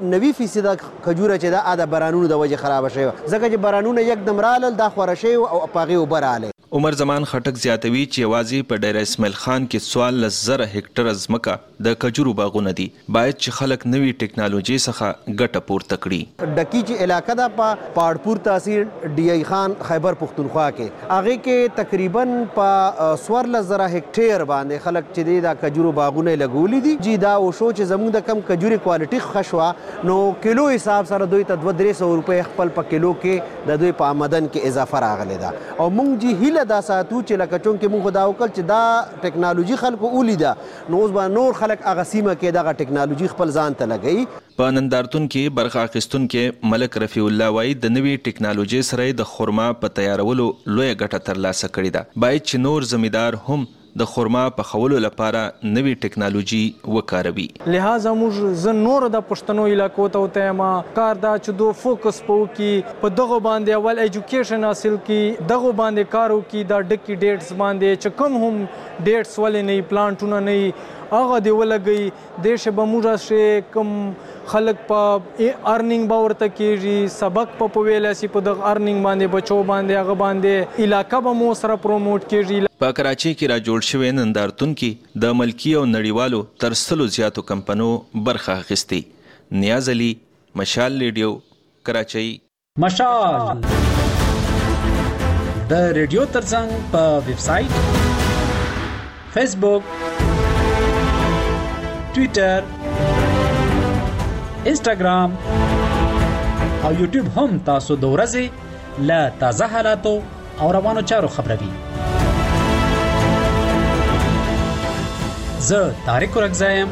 90% کجوره چې دا د بارانونو د وجې خراب شي ځکه چې بارانونه یکدم رالل دا خوره شي او پاغي وبراله. عمر زمان خټک زیاتوي چې یوازې په ډیر اسماعیل خان کې 14,000 هکټر ځمکه د کجورو باغونه دي باید چې خلک نوي ټیکنالوژي څخه ګټه پورته کړي. ډکی چې علاقہ دا په پاړپور تحصیل DI خان خیبر پښتونخوا کې هغه کې تقریبا په 14,000 هکټر باندې خلک چې دا کجورو باغونه لګولې دي چې دا او شو چې زموږ د کم کجوري کوالټي خشوا نو کیلو حساب سره دوی ته 200 روپے خپل په کیلو کې د دوی په آمدن کې اضافه راغلی دا او مونږ جی هیله دا ساتو چې لکه چون کې مونږ دا وکړ چې دا ټیکنالوژي خلکو ولیدا نو اوس به نور خلک هغه سیمه کې دغه ټیکنالوژي خپل ځان ته لګوي. په نندارتون کې برخه اخیستونکو ملک رفیع الله وای د نوي ټیکنالوژي سره د خرما په تیارولو لوی ګټه ترلاسه کړې ده. باید چې نور زمیندار هم د خرما په خولو لپاره نوي ټیکنالوژي وکاروي. لہذا موږ زه نور د پښتنو علاقو ته وته ما کار دا چې دو فوکس پو کی په دغه باندې اول ایجوکیشن حاصل کی دغه باندې کارو کی دا ډکی ډیټس باندې چې کوم هم ډیټس ولې نه پلانټونه نه هغه دی ولګي دیش به موږ شي کوم خلک په ارنینګ باور ته کیږي سبق په ویل سي په د ارنینګ باندې بچو باندې هغه باندې علاقہ به مو سره پروموټ کیږي. په کراچۍ کې را جوړ شوی نندارتون کې د ملکی او نړیوالو تر 100 زیاتو کمپنو برخه اخیستې. نیاز علي، مشال ریډیو، کراچۍ. مشال د ریډیو ترڅنګ په ویب سټ، فیسبوک، ټوئیټر، انسټاګرام او یوټیوب هم تاسو د ورځې له تازه حالاتو او روانو چارو خبروي. زه طارق ورکزایم،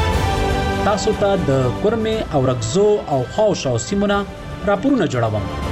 تاسو ته د کورمې او رګزو او خاوشاو سیمونه راپورونه جوړوم.